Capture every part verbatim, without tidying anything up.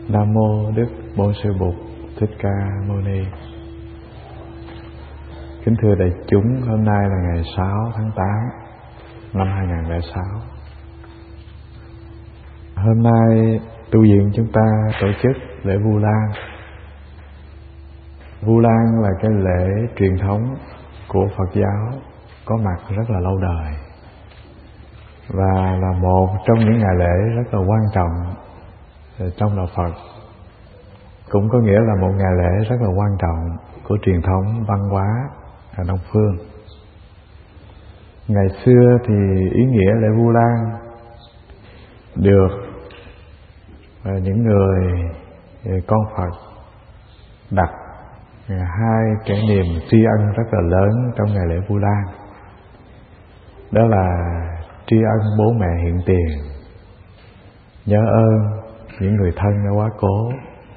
Nam mô Đức Bổn Sư Bụt Thích Ca Mâu Ni. Kính thưa đại chúng, hôm nay là ngày sáu tháng tám năm hai nghìn không trăm lẻ sáu. Hôm nay tu viện chúng ta tổ chức lễ Vu Lan. Vu Lan là cái lễ truyền thống của Phật giáo có mặt rất là lâu đời, và là một trong những ngày lễ rất là quan trọng trong đạo Phật. Cũng có nghĩa là một ngày lễ rất là quan trọng của truyền thống văn hóa ở Đông Phương. Ngày xưa thì ý nghĩa lễ Vu Lan được những người con Phật đặt hai cái niềm tri ân rất là lớn trong ngày lễ Vu Lan. Đó là tri ân bố mẹ hiện tiền, nhớ ơn những người thân đã quá cố.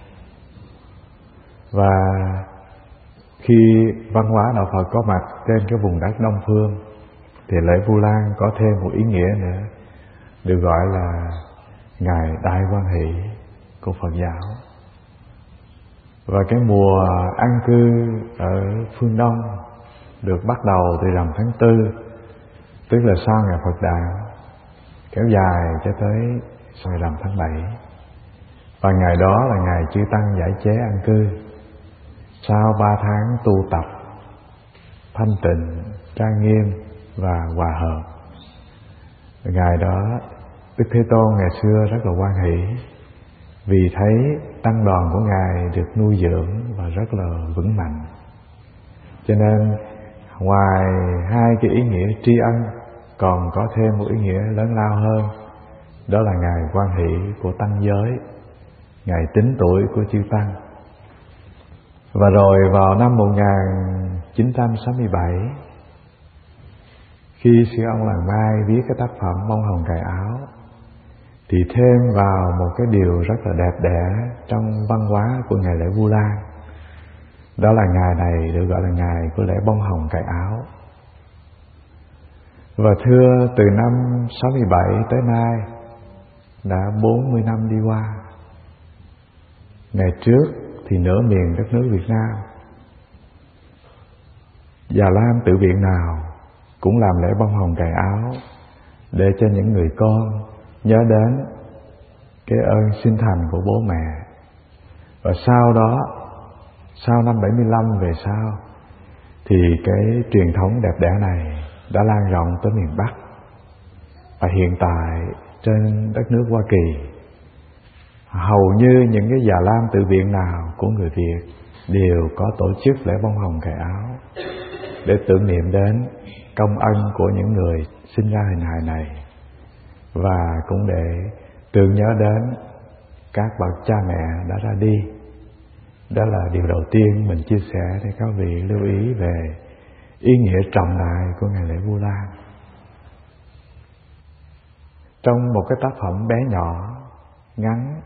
Và khi văn hóa đạo Phật có mặt trên cái vùng đất Đông Phương thì lễ Vu Lan có thêm một ý nghĩa nữa, được gọi là ngày Đại Hoan Hỷ của Phật giáo. Và cái mùa an cư ở phương Đông được bắt đầu từ rằm tháng tư, tức là sau ngày Phật Đản, kéo dài cho tới sau ngày rằm tháng bảy. Và ngày đó là ngày chư tăng giải chế an cư. Sau ba tháng tu tập thanh tịnh, trang nghiêm và hòa hợp, ngày đó Đức Thế Tôn ngày xưa rất là hoan hỷ, vì thấy tăng đoàn của Ngài được nuôi dưỡng và rất là vững mạnh. Cho nên ngoài hai cái ý nghĩa tri ân, còn có thêm một ý nghĩa lớn lao hơn, đó là ngày hoan hỷ của tăng giới, ngày tính tuổi của chư tăng. Và rồi vào năm một nghìn chín trăm sáu mươi bảy, khi sư ông Làng Mai viết cái tác phẩm Bông Hồng Cài Áo, thì thêm vào một cái điều rất là đẹp đẽ trong văn hóa của ngày lễ Vu Lan. Đó là ngày này được gọi là ngày của lễ bông hồng cài áo. Và thưa, từ năm sáu mươi bảy tới nay đã bốn mươi năm đi qua. Ngày trước thì nửa miền đất nước Việt Nam, Già Lam tự viện nào cũng làm lễ bông hồng cài áo để cho những người con nhớ đến cái ơn sinh thành của bố mẹ. Và sau đó, sau năm bảy mươi lăm về sau, thì cái truyền thống đẹp đẽ này đã lan rộng tới miền Bắc. Và hiện tại trên đất nước Hoa Kỳ, hầu như những cái Già Lam tự viện nào của người Việt đều có tổ chức lễ bông hồng cài áo để tưởng niệm đến công ân của những người sinh ra hình hài này, và cũng để tưởng nhớ đến các bậc cha mẹ đã ra đi. Đó là điều đầu tiên mình chia sẻ để các vị lưu ý về ý nghĩa trọng đại của ngày lễ Vu Lan. Trong một cái tác phẩm bé nhỏ, ngắn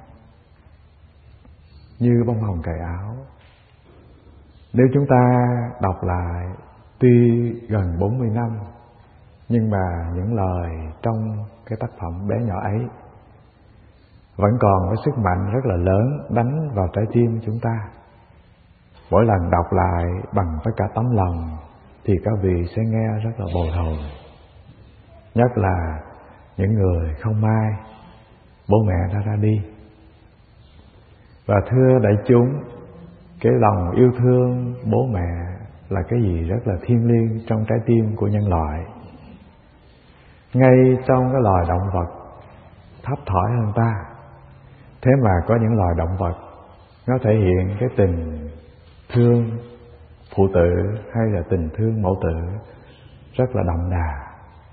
như bông hồng cài áo, nếu chúng ta đọc lại, tuy gần bốn mươi năm, nhưng mà những lời trong cái tác phẩm bé nhỏ ấy vẫn còn có sức mạnh rất là lớn đánh vào trái tim chúng ta. Mỗi lần đọc lại bằng tất cả tấm lòng thì các vị sẽ nghe rất là bồi hồi. Nhất là những người không may bố mẹ đã ra đi. Và thưa đại chúng, cái lòng yêu thương bố mẹ là cái gì rất là thiêng liêng trong trái tim của nhân loại. Ngay trong cái loài động vật thấp thỏi hơn ta, thế mà có những loài động vật nó thể hiện cái tình thương phụ tử hay là tình thương mẫu tử rất là đậm đà.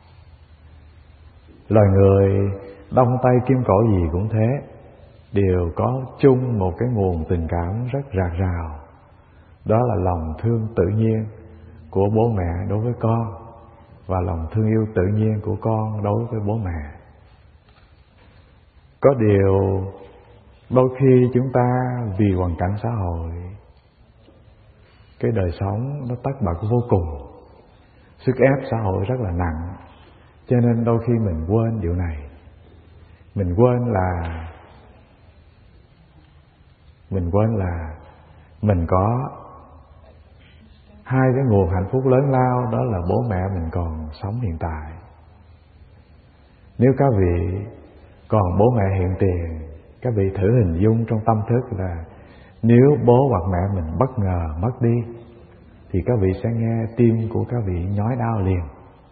Loài người Đông Tây Kim Cổ gì cũng thế, đều có chung một cái nguồn tình cảm rất rạc rào. Đó là lòng thương tự nhiên của bố mẹ đối với con, và lòng thương yêu tự nhiên của con đối với bố mẹ. Có điều đôi khi chúng ta vì hoàn cảnh xã hội, cái đời sống nó tất bật vô cùng, sức ép xã hội rất là nặng, cho nên đôi khi mình quên điều này. Mình quên là mình quên là mình có hai cái nguồn hạnh phúc lớn lao, đó là bố mẹ mình còn sống hiện tại. Nếu các vị còn bố mẹ hiện tiền, các vị thử hình dung trong tâm thức là nếu bố hoặc mẹ mình bất ngờ mất đi thì các vị sẽ nghe tim của các vị nhói đau liền.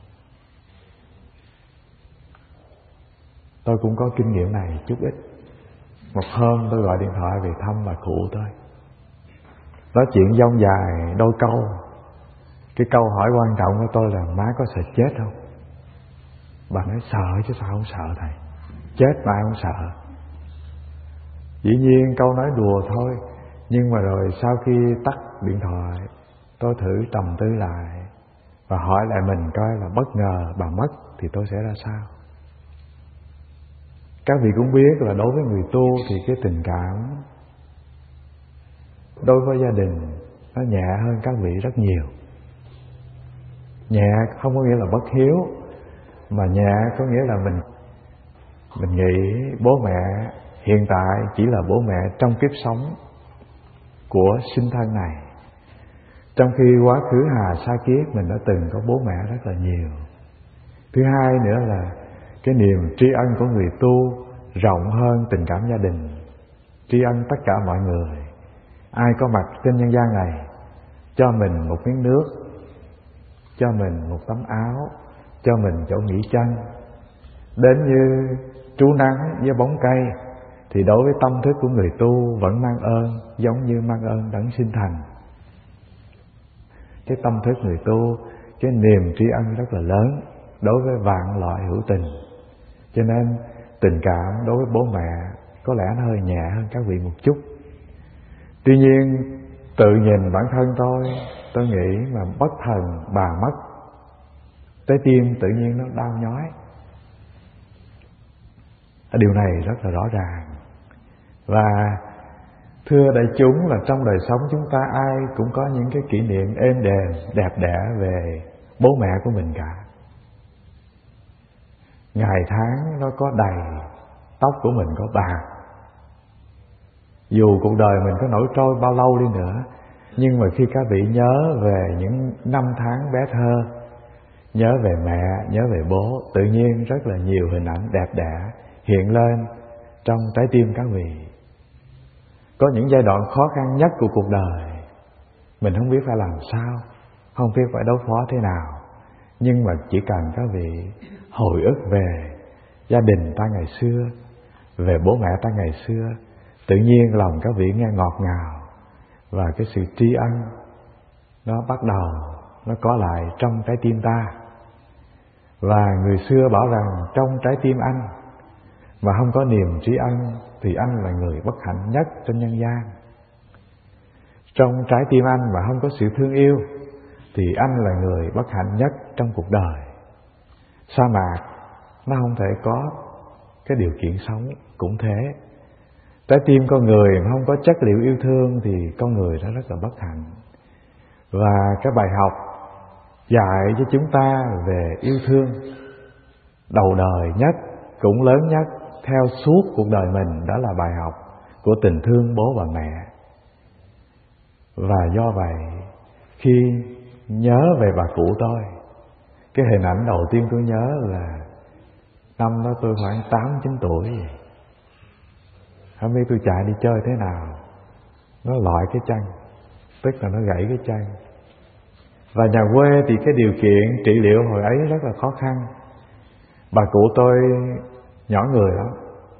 Tôi cũng có kinh nghiệm này chút ít. Một hôm tôi gọi điện thoại về thăm bà cụ tôi, nói chuyện dông dài đôi câu. Cái câu hỏi quan trọng của tôi là má có sợ chết không? Bà nói sợ chứ sao không sợ thầy, chết mà ai không sợ. Dĩ nhiên câu nói đùa thôi, nhưng mà rồi sau khi tắt điện thoại, tôi thử trầm tư lại và hỏi lại mình coi là bất ngờ bà mất thì tôi sẽ ra sao. Các vị cũng biết là đối với người tu thì cái tình cảm đối với gia đình nó nhẹ hơn các vị rất nhiều. Nhẹ không có nghĩa là bất hiếu, mà nhẹ có nghĩa là mình mình nghĩ bố mẹ hiện tại chỉ là bố mẹ trong kiếp sống của sinh thân này, trong khi quá khứ hà sa kiếp mình đã từng có bố mẹ rất là nhiều. Thứ hai nữa là cái niềm tri ân của người tu rộng hơn tình cảm gia đình, tri ân tất cả mọi người. Ai có mặt trên nhân gian này cho mình một miếng nước, cho mình một tấm áo, cho mình chỗ nghỉ chân, đến như trú nắng với bóng cây, thì đối với tâm thức của người tu vẫn mang ơn, giống như mang ơn đấng sinh thành. Cái tâm thức người tu, cái niềm tri ân rất là lớn đối với vạn loại hữu tình. Cho nên tình cảm đối với bố mẹ có lẽ nó hơi nhẹ hơn các vị một chút. Tuy nhiên tự nhìn bản thân tôi, tôi nghĩ mà bất thần bà mất, trái tim tự nhiên nó đau nhói. Điều này rất là rõ ràng. Và thưa đại chúng là trong đời sống chúng ta ai cũng có những cái kỷ niệm êm đềm, đẹp đẽ về bố mẹ của mình cả. Ngày tháng nó có đầy, tóc của mình có bạc. Dù cuộc đời mình có nổi trôi bao lâu đi nữa, nhưng mà khi các vị nhớ về những năm tháng bé thơ, nhớ về mẹ, nhớ về bố, tự nhiên rất là nhiều hình ảnh đẹp đẽ hiện lên trong trái tim các vị. Có những giai đoạn khó khăn nhất của cuộc đời, mình không biết phải làm sao, không biết phải đối phó thế nào, nhưng mà chỉ cần các vị hồi ức về gia đình ta ngày xưa, về bố mẹ ta ngày xưa, tự nhiên lòng các vị nghe ngọt ngào, và cái sự tri ân nó bắt đầu nó có lại trong trái tim ta. Và người xưa bảo rằng trong trái tim anh mà không có niềm tri ân thì anh là người bất hạnh nhất trên nhân gian. Trong trái tim anh mà không có sự thương yêu thì anh là người bất hạnh nhất trong cuộc đời. Sa mạc nó không thể có cái điều kiện sống cũng thế. Trái tim con người mà không có chất liệu yêu thương thì con người nó rất là bất hạnh. Và cái bài học dạy cho chúng ta về yêu thương đầu đời nhất, cũng lớn nhất theo suốt cuộc đời mình, đó là bài học của tình thương bố và mẹ. Và do vậy khi nhớ về bà cụ tôi, cái hình ảnh đầu tiên tôi nhớ là năm đó tôi khoảng tám chín tuổi. Hôm nay tôi chạy đi chơi thế nào, nó lọi cái chân, tức là nó gãy cái chân. Và nhà quê thì cái điều kiện trị liệu hồi ấy rất là khó khăn. Bà cụ tôi nhỏ người lắm,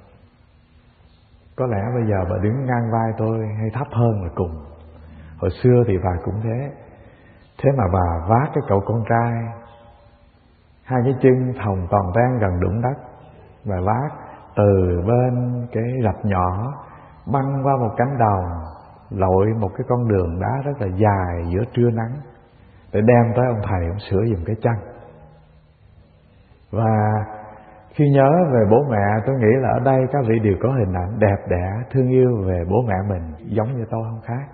có lẽ bây giờ bà đứng ngang vai tôi hay thấp hơn là cùng. Hồi xưa thì bà cũng thế. Thế mà bà vác cái cậu con trai, hai cái chân thòng toàn ten gần đụng đất, bà vác từ bên cái rạch nhỏ băng qua một cánh đồng, lội một cái con đường đá rất là dài giữa trưa nắng để đem tới ông thầy ông sửa giùm cái chân. Và khi nhớ về bố mẹ, tôi nghĩ là ở đây các vị đều có hình ảnh đẹp đẽ, thương yêu về bố mẹ mình, giống như tôi không khác.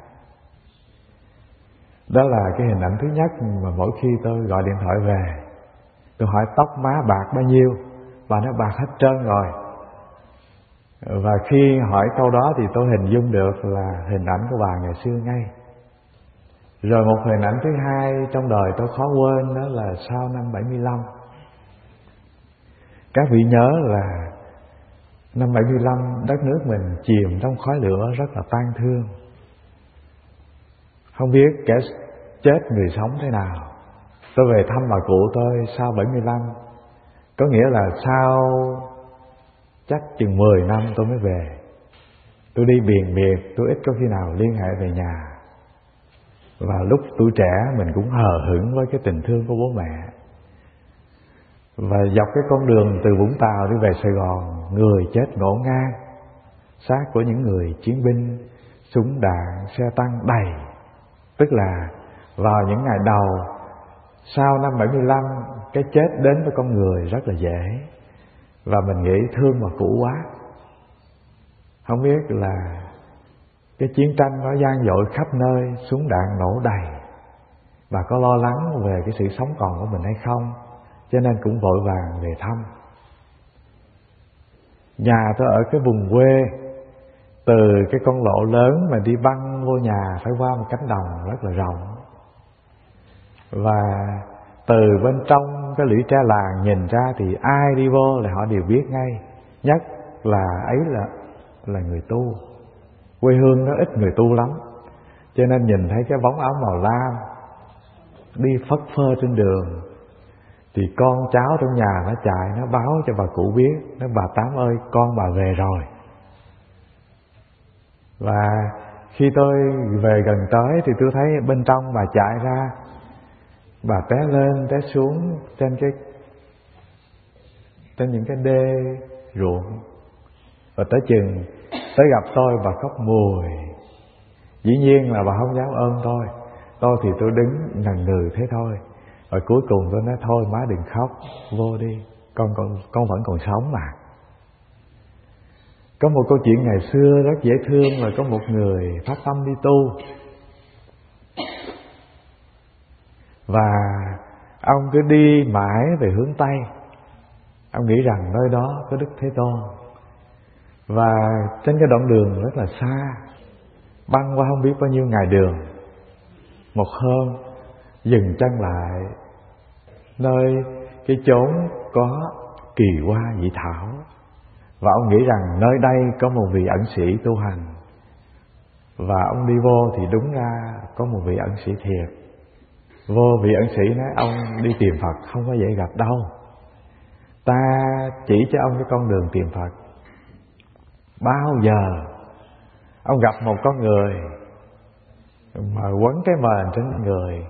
Đó là cái hình ảnh thứ nhất mà mỗi khi tôi gọi điện thoại về, tôi hỏi tóc má bạc bao nhiêu, bà nói bạc hết trơn rồi. Và khi hỏi câu đó thì tôi hình dung được là hình ảnh của bà ngày xưa ngay. Rồi một hình ảnh thứ hai trong đời tôi khó quên, đó là sau năm bảy mươi lăm. Các vị nhớ là năm bảy mươi lăm đất nước mình chìm trong khói lửa rất là tang thương. Không biết kẻ chết người sống thế nào. Tôi về thăm bà cụ tôi sau bảy mươi lăm, có nghĩa là sau chắc chừng mười năm tôi mới về. Tôi đi biền biệt, tôi ít có khi nào liên hệ về nhà. Và lúc tuổi trẻ mình cũng hờ hững với cái tình thương của bố mẹ. Và dọc cái con đường từ Vũng Tàu đi về Sài Gòn, người chết ngổn ngang, xác của những người chiến binh, súng đạn, xe tăng đầy. Tức là vào những ngày đầu sau năm bảy mươi lăm, cái chết đến với con người rất là dễ. Và mình nghĩ thương mà cũ quá. Không biết là cái chiến tranh nó gian dội khắp nơi, súng đạn nổ đầy. Bà có lo lắng về cái sự sống còn của mình hay không? Cho nên cũng vội vàng về thăm. Nhà tôi ở cái vùng quê, từ cái con lộ lớn mà đi băng vô nhà phải qua một cánh đồng rất là rộng. Và từ bên trong cái lũy tre làng nhìn ra thì ai đi vô là họ đều biết ngay. Nhất là ấy là là người tu. Quê hương nó ít người tu lắm, cho nên nhìn thấy cái bóng áo màu lam đi phất phơ trên đường thì con cháu trong nhà nó chạy, nó báo cho bà cụ biết, nó: bà Tám ơi, con bà về rồi. Và khi tôi về gần tới thì tôi thấy bên trong bà chạy ra, bà té lên té xuống trên cái trên những cái đê ruộng. Và tới chừng tới gặp tôi, bà khóc mùi. Dĩ nhiên là bà không dám ôm tôi. Tôi thì tôi đứng ngần ngừ thế thôi. Và cuối cùng tôi nói: thôi má đừng khóc, vô đi, con con con vẫn còn sống mà. Có một câu chuyện ngày xưa rất dễ thương là có một người phát tâm đi tu. Và ông cứ đi mãi về hướng Tây. Ông nghĩ rằng nơi đó có Đức Thế Tôn. Và trên cái đoạn đường rất là xa, băng qua không biết bao nhiêu ngày đường, một hôm dừng chân lại nơi cái chốn có kỳ hoa dị thảo. Và ông nghĩ rằng nơi đây có một vị ẩn sĩ tu hành. Và ông đi vô thì đúng ra có một vị ẩn sĩ thiệt. Vô vị ẩn sĩ nói: ông đi tìm Phật không có dễ gặp đâu, ta chỉ cho ông cái con đường tìm Phật. Bao giờ ông gặp một con người mà quấn cái mền trên người,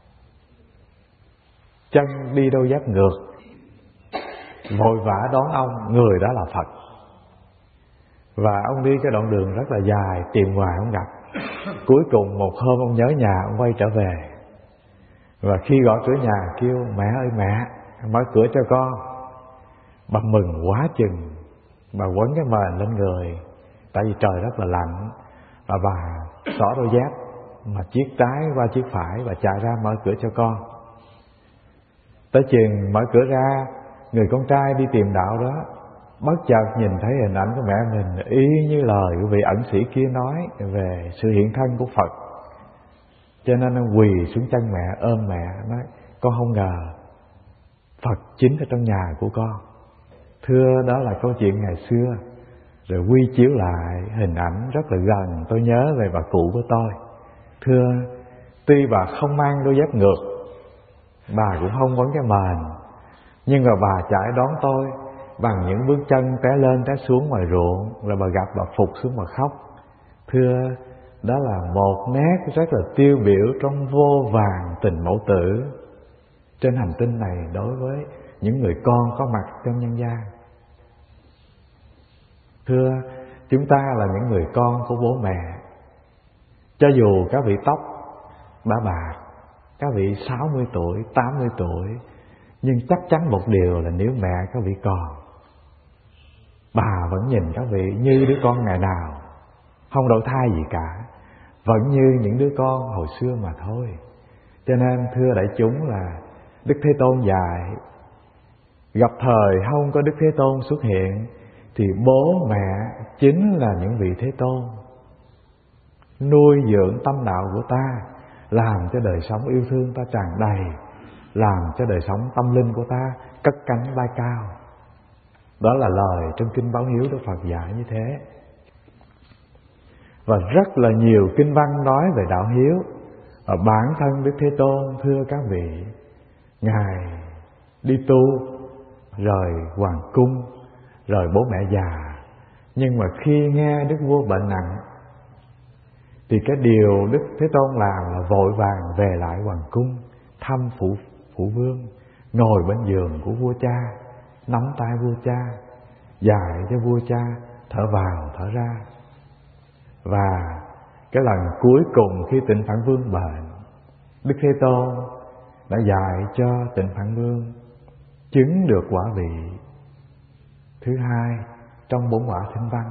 chân đi đôi dép ngược, vội vã đón ông, người đó là Phật. Và ông đi cái đoạn đường rất là dài, tìm hoài không gặp. Cuối cùng một hôm ông nhớ nhà, ông quay trở về. Và khi gõ cửa nhà kêu: mẹ ơi mẹ, mở cửa cho con. Bà mừng quá chừng, bà quấn cái mền lên người, tại vì trời rất là lạnh. Và bà xỏ đôi dép mà chiếc trái qua chiếc phải, và chạy ra mở cửa cho con. Tới chừng mở cửa ra, người con trai đi tìm đạo đó bất chợt nhìn thấy hình ảnh của mẹ mình, y như lời của vị ẩn sĩ kia nói về sự hiện thân của Phật. Cho nên ông quỳ xuống chân mẹ, ôm mẹ, nói: con không ngờ Phật chính ở trong nhà của con. Thưa, đó là câu chuyện ngày xưa. Rồi quy chiếu lại hình ảnh rất là gần, tôi nhớ về bà cụ của tôi. Thưa, tuy bà không mang đôi dép ngược, bà cũng không quấn cái mền, nhưng mà bà chạy đón tôi bằng những bước chân té lên té xuống ngoài ruộng. Rồi bà gặp, bà phục xuống mà khóc. Thưa, đó là một nét rất là tiêu biểu trong vô vàn tình mẫu tử trên hành tinh này đối với những người con có mặt trong nhân gian. Thưa, chúng ta là những người con của bố mẹ. Cho dù các vị tóc đã bạc, các vị sáu mươi tuổi, tám mươi tuổi, nhưng chắc chắn một điều là nếu mẹ các vị còn, bà vẫn nhìn các vị như đứa con ngày nào, không đổi thay gì cả, vẫn như những đứa con hồi xưa mà thôi. Cho nên thưa đại chúng là Đức Thế Tôn dạy, gặp thời không có Đức Thế Tôn xuất hiện thì bố mẹ chính là những vị Thế Tôn, nuôi dưỡng tâm đạo của ta, làm cho đời sống yêu thương ta tràn đầy, làm cho đời sống tâm linh của ta cất cánh bay cao. Đó là lời trong Kinh Báo Hiếu Đức Phật dạy như thế. Và rất là nhiều kinh văn nói về đạo hiếu. Ở bản thân Đức Thế Tôn, thưa các vị, Ngài đi tu, rời hoàng cung, rời bố mẹ già. Nhưng mà khi nghe Đức Vua bệnh nặng, thì cái điều Đức Thế Tôn làm là vội vàng về lại hoàng cung, thăm phụ, phụ vương, ngồi bên giường của vua cha, nắm tay vua cha, dạy cho vua cha thở vào thở ra. Và cái lần cuối cùng khi Tịnh Phạn Vương bệnh, Đức Thế Tôn đã dạy cho Tịnh Phạn Vương chứng được quả vị thứ hai trong bốn quả Thinh Văn.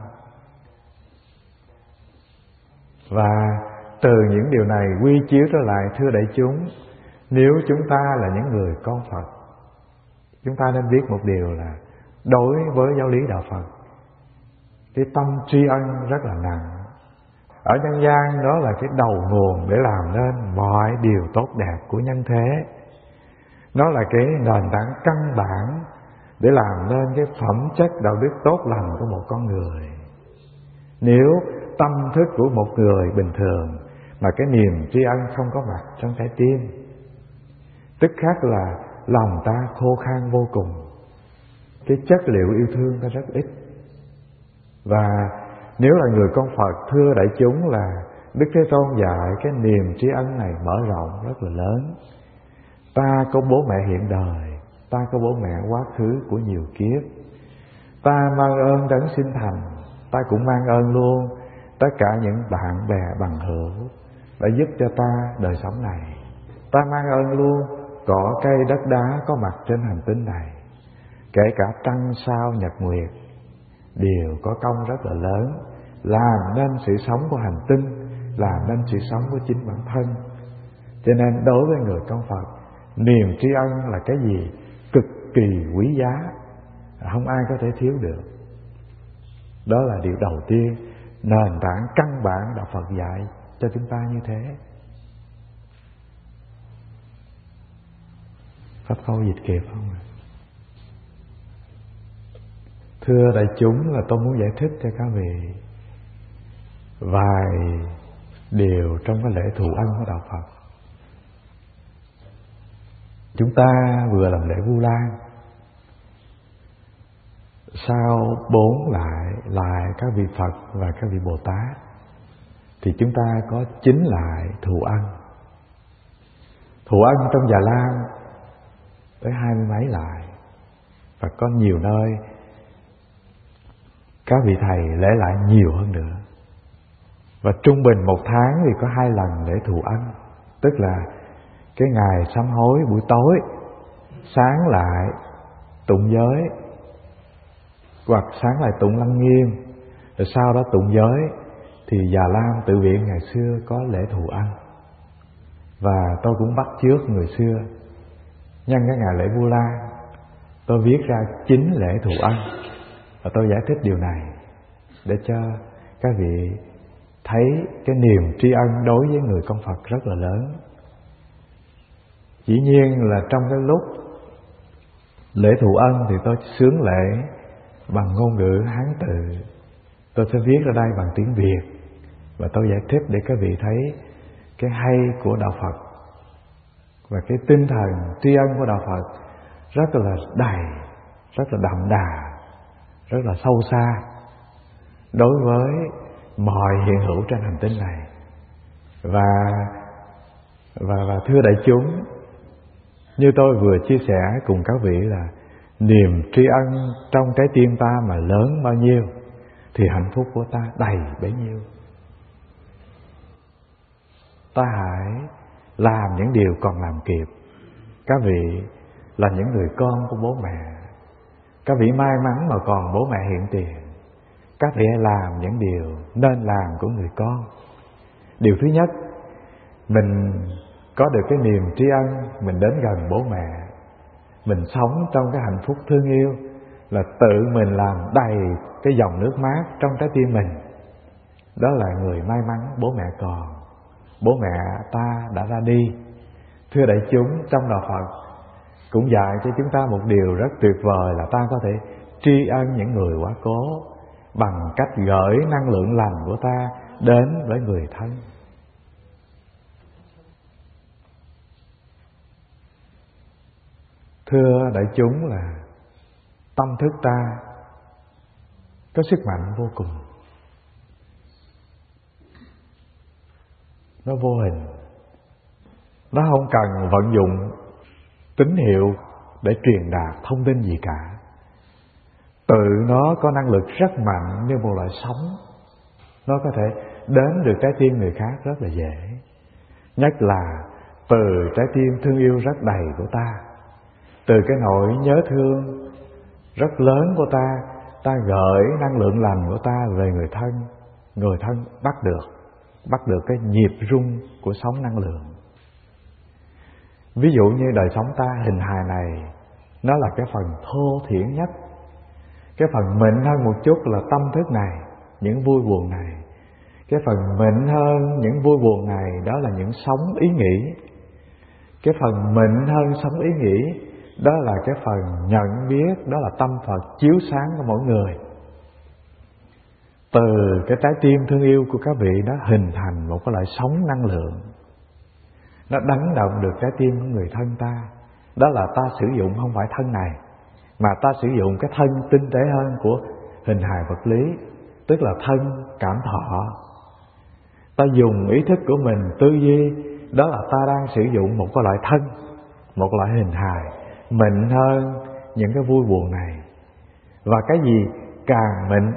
Và từ những điều này quy chiếu trở lại, thưa đại chúng, nếu chúng ta là những người con Phật, chúng ta nên biết một điều là đối với giáo lý đạo Phật, cái tâm tri ân rất là nặng. Ở nhân gian đó là cái đầu nguồn để làm nên mọi điều tốt đẹp của nhân thế. Nó là cái nền tảng căn bản để làm nên cái phẩm chất đạo đức tốt lành của một con người. Nếu tâm thức của một người bình thường mà cái niềm tri ân không có mặt trong trái tim, tức khác là lòng ta khô khan vô cùng, cái chất liệu yêu thương ta rất ít. Và nếu là người con Phật, thưa đại chúng, là Đức Thế Tôn dạy cái niềm tri ân này mở rộng rất là lớn. Ta có bố mẹ hiện đời, ta có bố mẹ quá khứ của nhiều kiếp, ta mang ơn đấng sinh thành, ta cũng mang ơn luôn tất cả những bạn bè bằng hữu đã giúp cho ta đời sống này. Ta mang ơn luôn cỏ cây đất đá có mặt trên hành tinh này, kể cả trăng sao nhật nguyệt đều có công rất là lớn, làm nên sự sống của hành tinh, làm nên sự sống của chính bản thân. Cho nên đối với người con Phật, niềm tri ân là cái gì cực kỳ quý giá, không ai có thể thiếu được. Đó là điều đầu tiên, nền tảng căn bản đạo Phật dạy cho chúng ta như thế. Pháp câu dịch kịp không ạ? Thưa đại chúng, là tôi muốn giải thích cho các vị vài điều trong cái lễ thụ ân của đạo Phật. Chúng ta vừa làm lễ Vu Lan, sau bốn lại lại các vị Phật và các vị Bồ Tát, thì chúng ta có chín lại thụ ân. Thụ ân trong Già Lam tới hai mươi mấy lại, và có nhiều nơi các vị thầy lễ lại nhiều hơn nữa. Và trung bình một tháng thì có hai lần lễ thụ ân, tức là cái ngày sám hối buổi tối, sáng lại tụng giới, hoặc sáng lại tụng Lăng Nghiêm, rồi sau đó tụng giới. Thì Già Lam Tự Viện ngày xưa có lễ thụ ân, và tôi cũng bắt chước người xưa. Nhân cái ngày lễ Vu Lan, tôi viết ra chín lễ thụ ân, và tôi giải thích điều này để cho các vị thấy cái niềm tri ân đối với người con Phật rất là lớn. Dĩ nhiên là trong cái lúc lễ thụ ân thì tôi xướng lễ bằng ngôn ngữ Hán tự, tôi sẽ viết ra đây bằng tiếng Việt, và tôi giải thích để các vị thấy cái hay của đạo Phật và cái tinh thần tri ân của đạo Phật rất là đầy, rất là đậm đà, rất là sâu xa đối với mọi hiện hữu trên hành tinh này. Và và và thưa đại chúng, như tôi vừa chia sẻ cùng các vị là niềm tri ân trong trái tim ta mà lớn bao nhiêu thì hạnh phúc của ta đầy bấy nhiêu. Ta hãy làm những điều còn làm kịp. Các vị là những người con của bố mẹ, các vị may mắn mà còn bố mẹ hiện tiền, các vị hãy làm những điều nên làm của người con. Điều thứ nhất, mình có được cái niềm tri ân, mình đến gần bố mẹ, mình sống trong cái hạnh phúc thương yêu, là tự mình làm đầy cái dòng nước mát trong trái tim mình. Đó là người may mắn bố mẹ còn. Bố mẹ ta đã ra đi. Thưa đại chúng, trong đạo Phật cũng dạy cho chúng ta một điều rất tuyệt vời là ta có thể tri ân những người quá cố bằng cách gửi năng lượng lành của ta đến với người thân. Thưa đại chúng, là tâm thức ta có sức mạnh vô cùng. Nó vô hình. Nó không cần vận dụng tín hiệu để truyền đạt thông tin gì cả. Tự nó có năng lực rất mạnh như một loại sóng. Nó có thể đến được trái tim người khác rất là dễ. Nhất là từ trái tim thương yêu rất đầy của ta, từ cái nỗi nhớ thương rất lớn của ta, ta gửi năng lượng lành của ta về người thân. Người thân bắt được Bắt được cái nhịp rung của sóng năng lượng. Ví dụ như đời sống ta, hình hài này, nó là cái phần thô thiển nhất. Cái phần mịn hơn một chút là tâm thức này, những vui buồn này. Cái phần mịn hơn những vui buồn này, đó là những sóng ý nghĩ. Cái phần mịn hơn sóng ý nghĩ, đó là cái phần nhận biết, đó là tâm Phật chiếu sáng của mỗi người. Từ cái trái tim thương yêu của các vị, nó hình thành một cái loại sóng năng lượng. Nó đánh động được trái tim của người thân ta. Đó là ta sử dụng không phải thân này, mà ta sử dụng cái thân tinh tế hơn của hình hài vật lý, tức là thân cảm thọ. Ta dùng ý thức của mình tư duy, đó là ta đang sử dụng một cái loại thân, một loại hình hài mịn hơn những cái vui buồn này. Và cái gì càng mịn,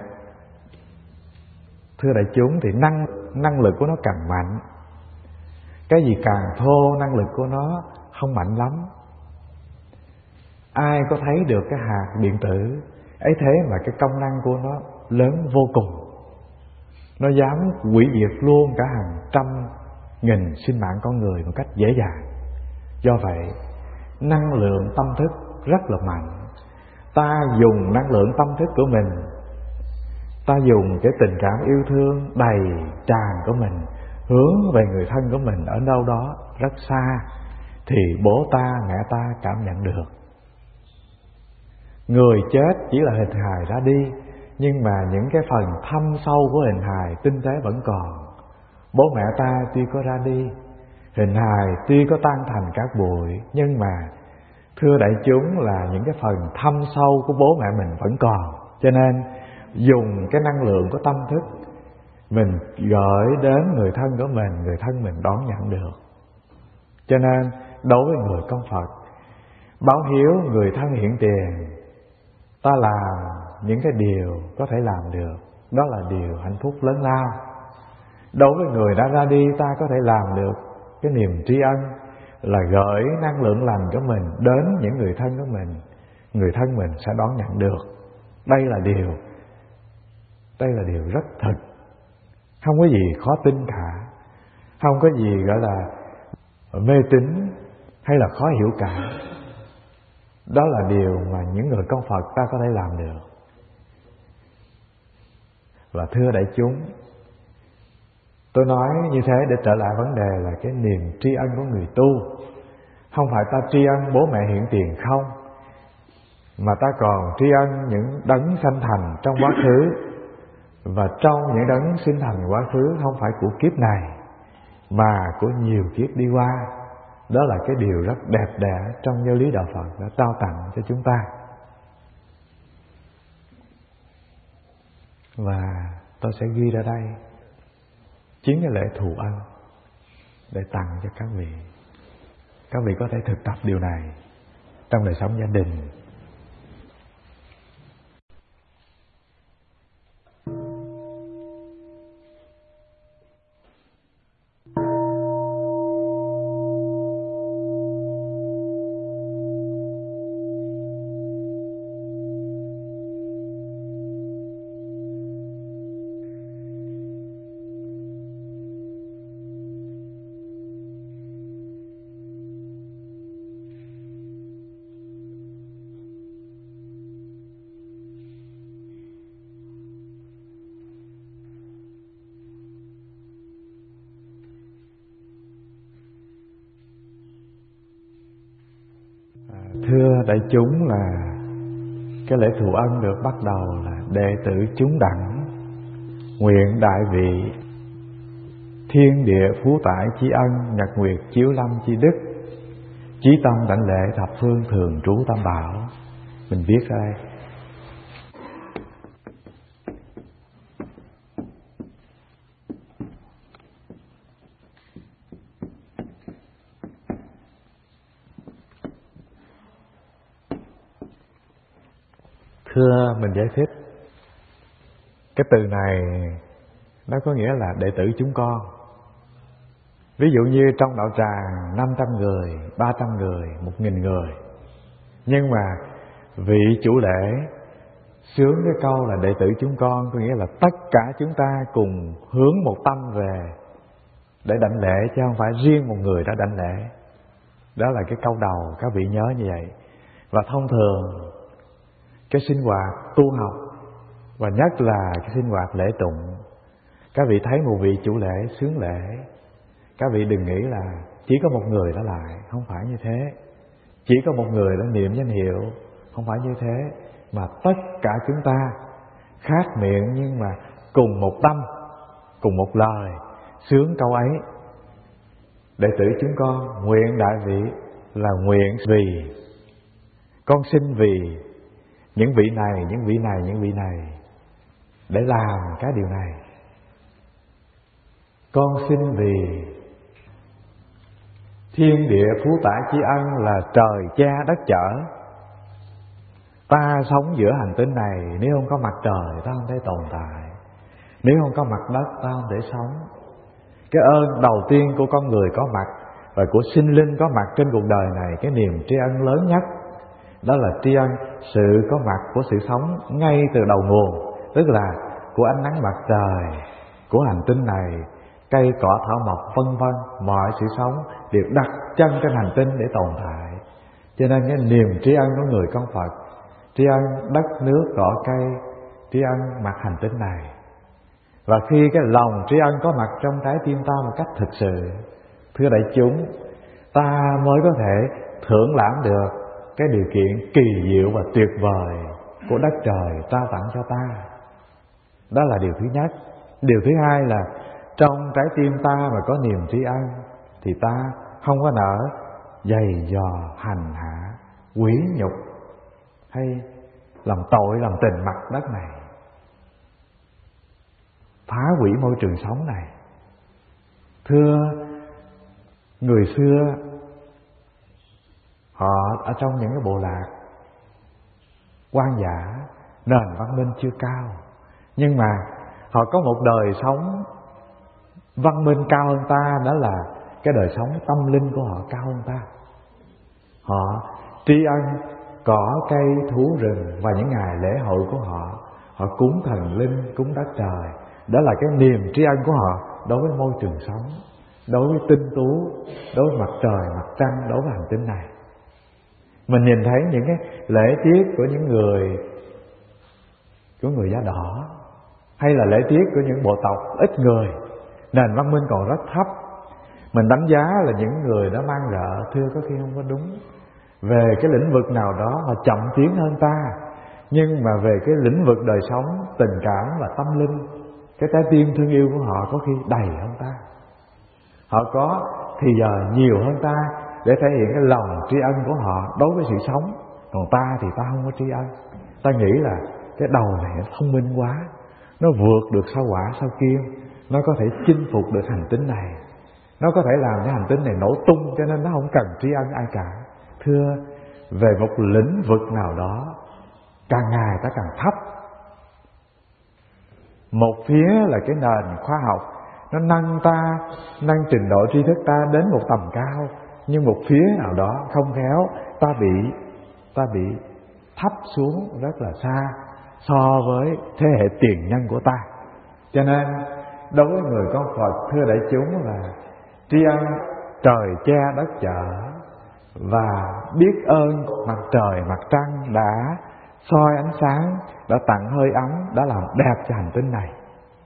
thưa đại chúng, thì năng năng lực của nó càng mạnh. Cái gì càng thô, năng lực của nó không mạnh lắm. Ai có thấy được cái hạt điện tử ấy thế mà cái công năng của nó lớn vô cùng. Nó dám hủy diệt luôn cả hàng trăm nghìn sinh mạng con người một cách dễ dàng. Do vậy, năng lượng tâm thức rất là mạnh. Ta dùng năng lượng tâm thức của mình, ta dùng cái tình cảm yêu thương đầy tràn của mình hướng về người thân của mình ở đâu đó rất xa, thì bố ta, mẹ ta cảm nhận được. Người chết chỉ là hình hài ra đi, nhưng mà những cái phần thâm sâu của hình hài tinh tế vẫn còn. Bố mẹ ta tuy có ra đi, hình hài tuy có tan thành cát bụi, nhưng mà thưa đại chúng, là những cái phần thâm sâu của bố mẹ mình vẫn còn. Cho nên dùng cái năng lượng của tâm thức mình gửi đến người thân của mình, người thân mình đón nhận được. Cho nên đối với người con Phật, báo hiếu người thân hiện tiền, ta làm những cái điều có thể làm được, đó là điều hạnh phúc lớn lao. Đối với người đã ra đi, ta có thể làm được cái niềm tri ân là gửi năng lượng lành của mình đến những người thân của mình, người thân mình sẽ đón nhận được. Đây là điều Đây là điều rất thật, không có gì khó tin cả, không có gì gọi là mê tín hay là khó hiểu cả. Đó là điều mà những người con Phật ta có thể làm được. Và thưa đại chúng, tôi nói như thế để trở lại vấn đề là cái niềm tri ân của người tu. Không phải ta tri ân bố mẹ hiện tiền không, mà ta còn tri ân những đấng sanh thành trong quá khứ. Và trong những đấng sinh thành quá khứ không phải của kiếp này, mà của nhiều kiếp đi qua. Đó là cái điều rất đẹp đẽ trong giáo lý đạo Phật đã trao tặng cho chúng ta. Và tôi sẽ ghi ra đây chính cái lễ thù ân để tặng cho các vị. Các vị có thể thực tập điều này trong đời sống gia đình. đại chúng, là cái lễ thụ ân được bắt đầu là đệ tử chúng đẳng nguyện đại vị thiên địa phú tải chí ân, nhật nguyệt chiếu lâm chi đức, chí tâm đảnh lễ thập phương thường trú tam bảo. Mình viết ra đây. Thưa, mình giải thích cái từ này nó có nghĩa là đệ tử chúng con. Ví dụ như trong đạo tràng năm trăm người, ba trăm người, một nghìn người, nhưng mà vị chủ lễ sướng cái câu là đệ tử chúng con, có nghĩa là tất cả chúng ta cùng hướng một tâm về để đảnh lễ, chứ không phải riêng một người đã đảnh lễ. Đó là cái câu đầu, các vị nhớ như vậy. Và thông thường cái sinh hoạt tu học, và nhất là cái sinh hoạt lễ tụng, các vị thấy một vị chủ lễ sướng lễ, các vị đừng nghĩ là chỉ có một người đã lại, không phải như thế. Chỉ có một người đã niệm danh hiệu, không phải như thế. Mà tất cả chúng ta khác miệng nhưng mà cùng một tâm, cùng một lời sướng câu ấy. Đệ tử chúng con nguyện đại vị là nguyện vì, con xin vì những vị này, những vị này, những vị này để làm cái điều này. Con xin vì thiên địa phú tải chí ân là trời cha đất chở. Ta sống giữa hành tinh này, nếu không có mặt trời ta không thể tồn tại, nếu không có mặt đất ta không thể sống. Cái ơn đầu tiên của con người có mặt và của sinh linh có mặt trên cuộc đời này, cái niềm tri ân lớn nhất đó là tri ân sự có mặt của sự sống ngay từ đầu nguồn, tức là của ánh nắng mặt trời, của hành tinh này, cây cỏ thảo mộc vân vân, mọi sự sống đều đặt chân trên hành tinh để tồn tại. Cho nên cái niềm tri ân của người con Phật, tri ân đất nước cỏ cây, tri ân mặt hành tinh này. Và khi cái lòng tri ân có mặt trong trái tim ta một cách thực sự, thưa đại chúng, ta mới có thể thưởng lãm được cái điều kiện kỳ diệu và tuyệt vời của đất trời trao tặng cho ta. Đó là điều thứ nhất. Điều thứ hai là trong trái tim ta mà có niềm tri ân thì ta không có nỡ giày dò hành hạ, quỷ nhục hay làm tội làm tình mặt đất này, phá hủy môi trường sống này. Thưa, người xưa họ ở trong những cái bộ lạc hoang dã, nền văn minh chưa cao, nhưng mà họ có một đời sống văn minh cao hơn ta, đó là cái đời sống tâm linh của họ cao hơn ta. Họ tri ân cỏ cây thú rừng và những ngày lễ hội của họ, họ cúng thần linh, cúng đất trời. Đó là cái niềm tri ân của họ đối với môi trường sống, đối với tinh tú, đối với mặt trời, mặt trăng, đối với hành tinh này. Mình nhìn thấy những cái lễ tiết của những người của người da đỏ, hay là lễ tiết của những bộ tộc ít người, nền văn minh còn rất thấp, mình đánh giá là những người đó mang rợ. Thưa, có khi không có đúng. Về cái lĩnh vực nào đó họ chậm tiến hơn ta, nhưng mà về cái lĩnh vực đời sống, tình cảm và tâm linh, cái trái tim thương yêu của họ có khi đầy hơn ta. Họ có thì giờ nhiều hơn ta để thể hiện cái lòng tri ân của họ đối với sự sống. Còn ta thì ta không có tri ân. Ta nghĩ là cái đầu này nó thông minh quá, nó vượt được sao Hỏa sao Kim, nó có thể chinh phục được hành tinh này, nó có thể làm cho hành tinh này nổ tung, cho nên nó không cần tri ân ai cả. Thưa, về một lĩnh vực nào đó, càng ngày ta càng thấp. Một phía là cái nền khoa học, nó nâng ta, nâng trình độ tri thức ta đến một tầm cao, nhưng một phía nào đó không khéo, ta bị ta bị thấp xuống rất là xa so với thế hệ tiền nhân của ta. Cho nên đối với người con Phật, thưa đại chúng, là tri ân trời cha đất chở và biết ơn mặt trời mặt trăng đã soi ánh sáng, đã tặng hơi ấm, đã làm đẹp cho hành tinh này.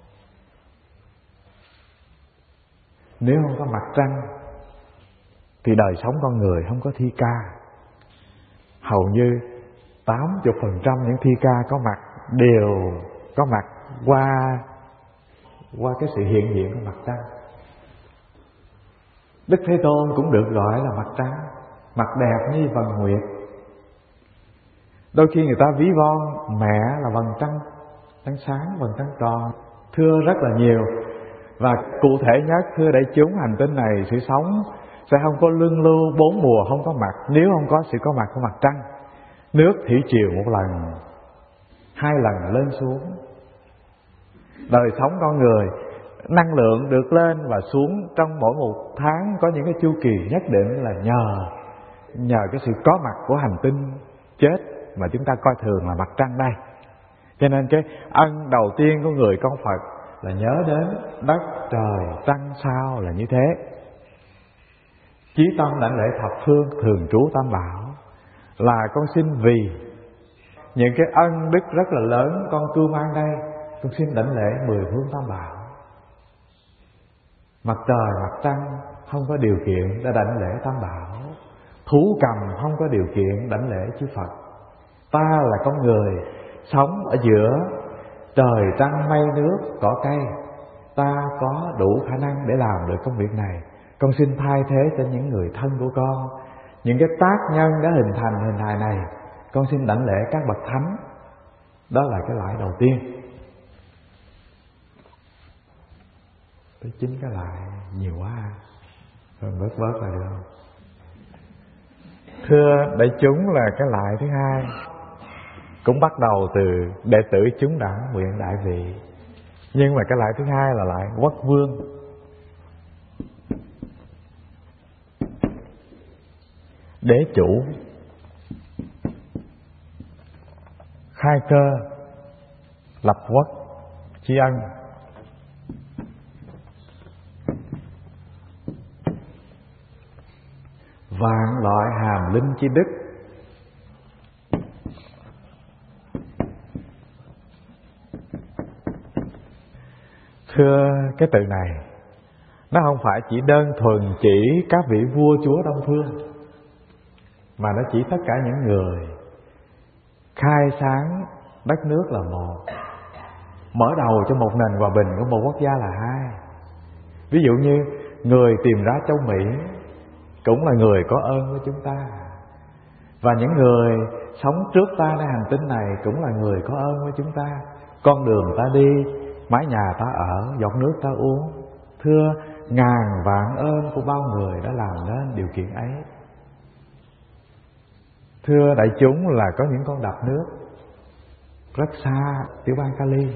Nếu không có mặt trăng thì đời sống con người không có thi ca. hầu như tám mươi phần trăm những thi ca có mặt đều có mặt qua qua cái sự hiện diện của mặt trăng. Đức Thế Tôn cũng được gọi là mặt trăng, mặt đẹp như vầng nguyệt. Đôi khi người ta ví von mẹ là vầng trăng, trăng sáng, vầng trăng tròn. Thưa rất là nhiều. Và cụ thể nhất, thưa đại chúng, hành tinh này sự sống sẽ không có luân lưu bốn mùa không có mặt nếu không có sự có mặt của mặt trăng. Nước thủy triều một lần, hai lần lên xuống. Đời sống con người, năng lượng được lên và xuống trong mỗi một tháng có những cái chu kỳ nhất định là nhờ nhờ cái sự có mặt của hành tinh chết mà chúng ta coi thường là mặt trăng đây. Cho nên cái ân đầu tiên của người con Phật là nhớ đến đất trời trăng sao là như thế. Chí tâm đảnh lễ thập phương thường trú tam bảo, là con xin vì những cái ân đức rất là lớn con cưu mang đây, con xin đảnh lễ mười phương tam bảo. Mặt trời mặt trăng không có điều kiện để đảnh lễ tam bảo, thú cầm không có điều kiện đảnh lễ chư Phật. Ta là con người sống ở giữa trời trăng mây nước cỏ cây, ta có đủ khả năng để làm được công việc này. Con xin thay thế cho những người thân của con, những cái tác nhân đã hình thành hình hài này, con xin đảnh lễ các bậc thánh. Đó là cái lại đầu tiên. Tới chín cái lại nhiều quá, rồi bớt bớt là được không? Thưa đại chúng, là cái lại thứ hai cũng bắt đầu từ đệ tử chúng đẳng nguyện đại vị. Nhưng mà cái lại thứ hai là lại quốc vương. Đế chủ khai cơ lập quốc tri ân. Vạn loại hàm linh chi đức. Thưa, cái từ này nó không phải chỉ đơn thuần chỉ các vị vua chúa Đông Phương, mà nó chỉ tất cả những người khai sáng đất nước là một, mở đầu cho một nền hòa bình của một quốc gia là hai. Ví dụ như người tìm ra châu Mỹ cũng là người có ơn với chúng ta, và những người sống trước taในhành tinh này cũng là người có ơn với chúng ta. Con đường ta đi, mái nhà ta ở, giọt nước ta uống. Thưa, ngàn vạn ơn của bao người đã làm nên điều kiện ấy. Thưa đại chúng, là có những con đập nước rất xa tiểu bang Cali,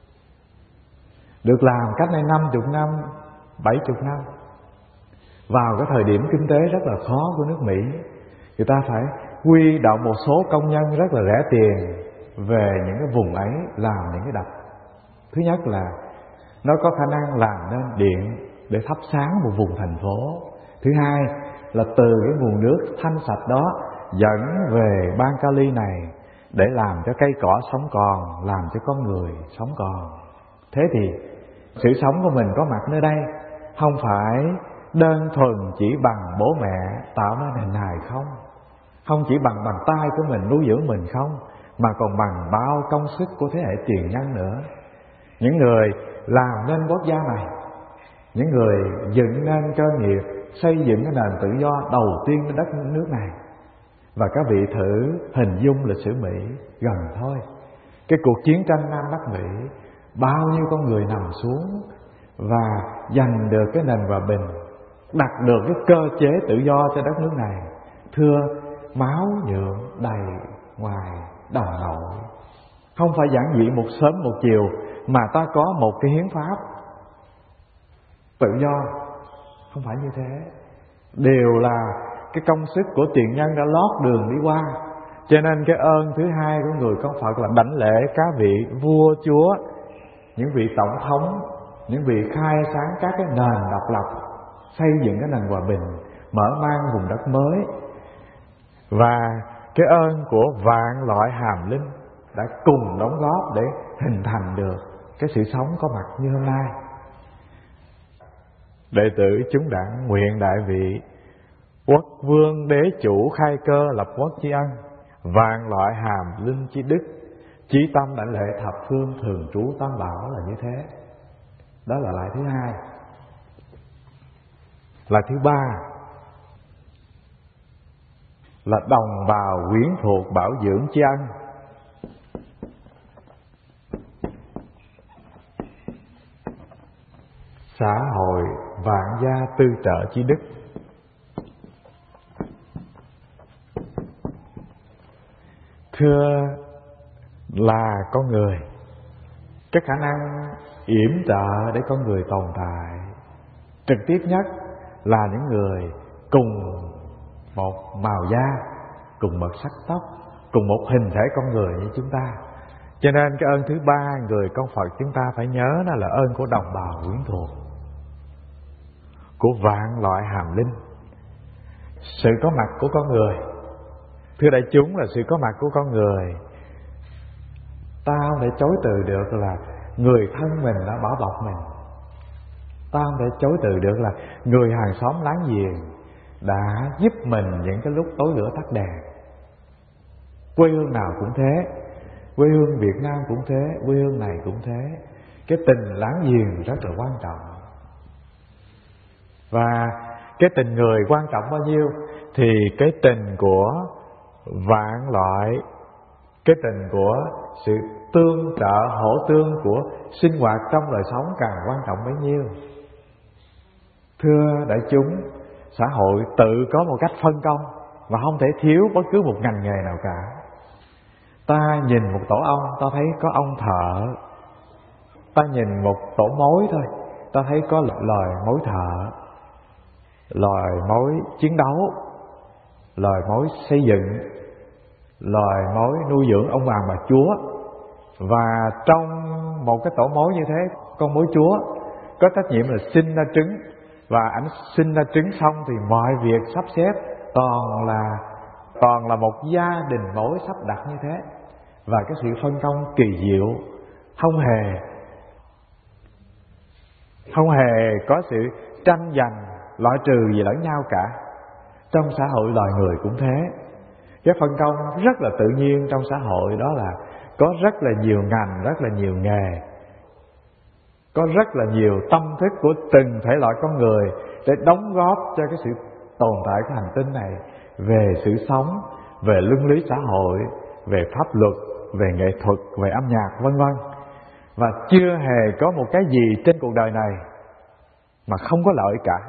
được làm cách đây năm chục năm, bảy chục năm, vào cái thời điểm kinh tế rất là khó của nước Mỹ. Người ta phải huy động một số công nhân rất là rẻ tiền về những cái vùng ấy làm những cái đập. Thứ nhất là nó có khả năng làm nên điện để thắp sáng một vùng thành phố. Thứ hai là từ cái nguồn nước thanh sạch đó dẫn về bang Cali này để làm cho cây cỏ sống còn, làm cho con người sống còn. Thế thì sự sống của mình có mặt nơi đây không phải đơn thuần chỉ bằng bố mẹ tạo nên hình hài không, không chỉ bằng bàn tay của mình nuôi dưỡng mình không, mà còn bằng bao công sức của thế hệ tiền nhân nữa. Những người làm nên quốc gia này, những người dựng nên cơ nghiệp, xây dựng cái nền tự do đầu tiên trên đất nước này. Và các vị thử hình dung lịch sử Mỹ gần thôi, cái cuộc chiến tranh Nam Bắc Mỹ, bao nhiêu con người nằm xuống và giành được cái nền hòa bình, đặt được cái cơ chế tự do cho đất nước này. Thưa, máu nhuộm đầy ngoài đồng nội. Không phải giản dị một sớm một chiều mà ta có một cái hiến pháp tự do, không phải như thế. Đều là cái công sức của tiền nhân đã lót đường đi qua. Cho nên cái ơn thứ hai của người con Phật là đảnh lễ các vị vua chúa, những vị tổng thống, những vị khai sáng các cái nền độc lập, xây dựng cái nền hòa bình, mở mang vùng đất mới. Và cái ơn của vạn loại hàm linh đã cùng đóng góp để hình thành được cái sự sống có mặt như hôm nay. Đệ tử chúng đặng nguyện đại vị quốc vương đế chủ khai cơ lập quốc tri ân. vạn loại hàm linh chi đức, chí tâm đảnh lễ thập phương thường trú tam bảo là như thế. Đó là lại thứ hai. Lại thứ ba là đồng bào quyến thuộc bảo dưỡng tri ân. Xã hội vạn gia tư trợ chi đức. Thưa là con người, cái khả năng yểm trợ để con người tồn tại trực tiếp nhất là những người cùng một màu da, cùng một sắc tóc, cùng một hình thể con người như chúng ta. Cho nên cái ơn thứ ba người con Phật chúng ta phải nhớ đó là ơn của đồng bào quyến thuộc, của vạn loại hàm linh. Sự có mặt của con người, thưa đại chúng, là sự có mặt của con người. Ta không thể chối từ được là người thân mình đã bảo bọc mình. Ta không thể chối từ được là người hàng xóm láng giềng đã giúp mình những cái lúc tối lửa tắt đèn. Quê hương nào cũng thế, quê hương Việt Nam cũng thế, quê hương này cũng thế. Cái tình láng giềng rất là quan trọng. Và cái tình người quan trọng bao nhiêu thì cái tình của vạn loại, cái tình của sự tương trợ hỗ tương của sinh hoạt trong đời sống càng quan trọng bấy nhiêu. Thưa đại chúng, xã hội tự có một cách phân công và không thể thiếu bất cứ một ngành nghề nào cả. Ta nhìn một tổ ong, ta thấy có ông thợ. Ta nhìn một tổ mối thôi, ta thấy có loài mối thợ, loài mối chiến đấu, loài mối xây dựng, loài mối nuôi dưỡng ông hoàng bà chúa. Và trong một cái tổ mối như thế, con mối chúa có trách nhiệm là sinh ra trứng. Và ảnh sinh ra trứng xong thì mọi việc sắp xếp toàn là toàn là một gia đình mối sắp đặt như thế. Và cái sự phân công kỳ diệu, không hề không hề có sự tranh giành loại trừ gì lẫn nhau cả. Trong xã hội loài người cũng thế. Cái phân công rất là tự nhiên trong xã hội, đó là có rất là nhiều ngành, rất là nhiều nghề, có rất là nhiều tâm thức của từng thể loại con người để đóng góp cho cái sự tồn tại của hành tinh này, về sự sống, về luân lý xã hội, về pháp luật, về nghệ thuật, về âm nhạc, vân vân. Và chưa hề có một cái gì trên cuộc đời này mà không có lợi cả.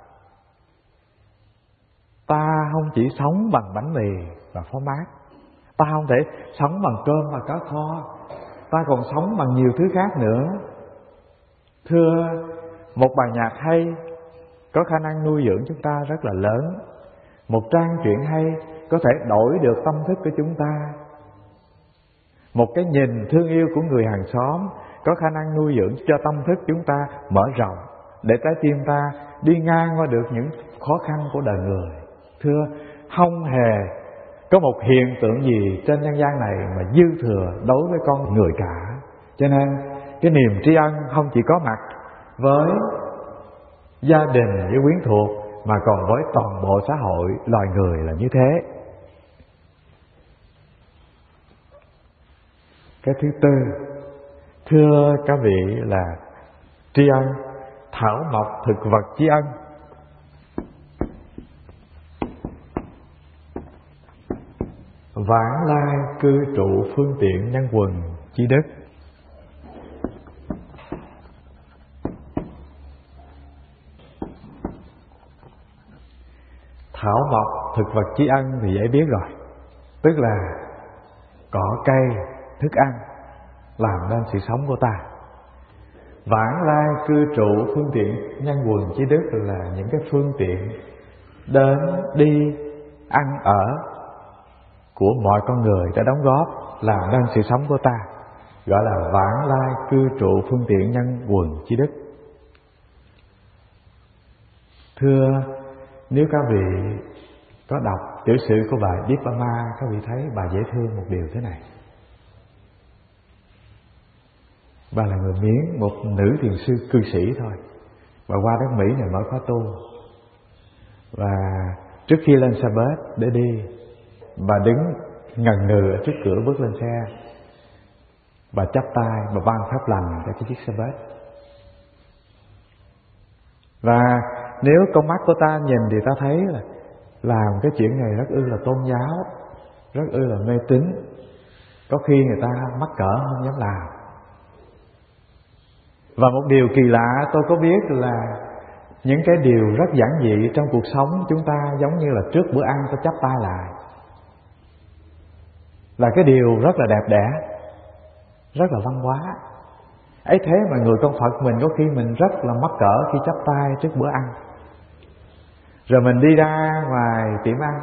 Ta không chỉ sống bằng bánh mì và phó mát, ta không thể sống bằng cơm và cá kho, ta còn sống bằng nhiều thứ khác nữa. Thưa, một bài nhạc hay có khả năng nuôi dưỡng chúng ta rất là lớn. Một trang truyện hay có thể đổi được tâm thức của chúng ta. Một cái nhìn thương yêu của người hàng xóm có khả năng nuôi dưỡng cho tâm thức chúng ta mở rộng, để trái tim ta đi ngang qua được những khó khăn của đời người. Thưa, không hề có một hiện tượng gì trên nhân gian này mà dư thừa đối với con người cả. Cho nên cái niềm tri ân không chỉ có mặt với gia đình, với quyến thuộc, mà còn với toàn bộ xã hội loài người là như thế. Cái thứ tư, thưa các vị, là tri ân thảo mộc thực vật tri ân. Vãng lai cư trụ phương tiện nhân quần chi đức. Thảo mộc thực vật tri ân thì dễ biết rồi, tức là cỏ cây, thức ăn làm nên sự sống của ta. Vãng lai cư trụ phương tiện nhân quần chi đức là những cái phương tiện đến đi ăn ở của mọi con người đã đóng góp làm nên sự sống của ta, gọi là vãng lai cư trụ phương tiện nhân quần chi đức. Thưa, nếu các vị có đọc tiểu sử của bà Dippama, các vị thấy bà dễ thương một điều thế này. Bà là người Miến, một nữ thiền sư cư sĩ thôi. Bà qua đất Mỹ này mới có tu. Và trước khi lên xe bus để đi, bà đứng ngần ngừ ở trước cửa bước lên xe. Bà chắp tay, bà ban phép lành cho cái chiếc xe bus. Và nếu con mắt của ta nhìn thì ta thấy là làm cái chuyện này rất ư là tôn giáo, rất ư là mê tín. Có khi người ta mắc cỡ không dám làm. Và một điều kỳ lạ tôi có biết là những cái điều rất giản dị trong cuộc sống chúng ta, giống như là trước bữa ăn ta chắp tay lại, là cái điều rất là đẹp đẽ, rất là văn hóa. Ấy thế mà người con Phật mình có khi mình rất là mắc cỡ khi chắp tay trước bữa ăn. Rồi mình đi ra ngoài tiệm ăn,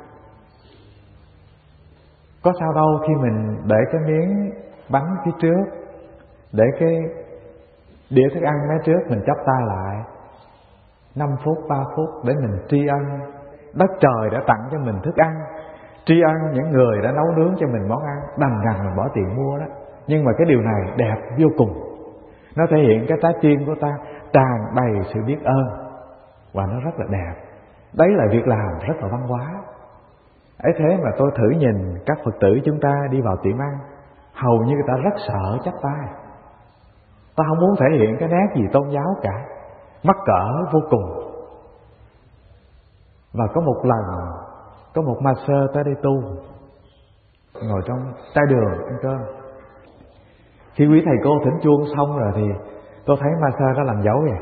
có sao đâu khi mình để cái miếng bánh phía trước, để cái đĩa thức ăn mé trước, mình chắp tay lại năm phút, ba phút để mình tri ân đất trời đã tặng cho mình thức ăn, tri ân những người đã nấu nướng cho mình món ăn, đành rằng mình bỏ tiền mua đó. Nhưng mà cái điều này đẹp vô cùng. Nó thể hiện cái trái tim của ta tràn đầy sự biết ơn, và nó rất là đẹp. Đấy là việc làm rất là văn hóa. Ấy thế mà tôi thử nhìn các Phật tử chúng ta đi vào tiệm ăn, hầu như người ta rất sợ chắp tay. Ta không muốn thể hiện cái nét gì tôn giáo cả, mắc cỡ vô cùng. Và có một lần, có một ma sơ tới đây tu, ngồi trong trai đường ăn cơm. Khi quý thầy cô thỉnh chuông xong rồi thì tôi thấy ma sơ đó làm dấu vậy.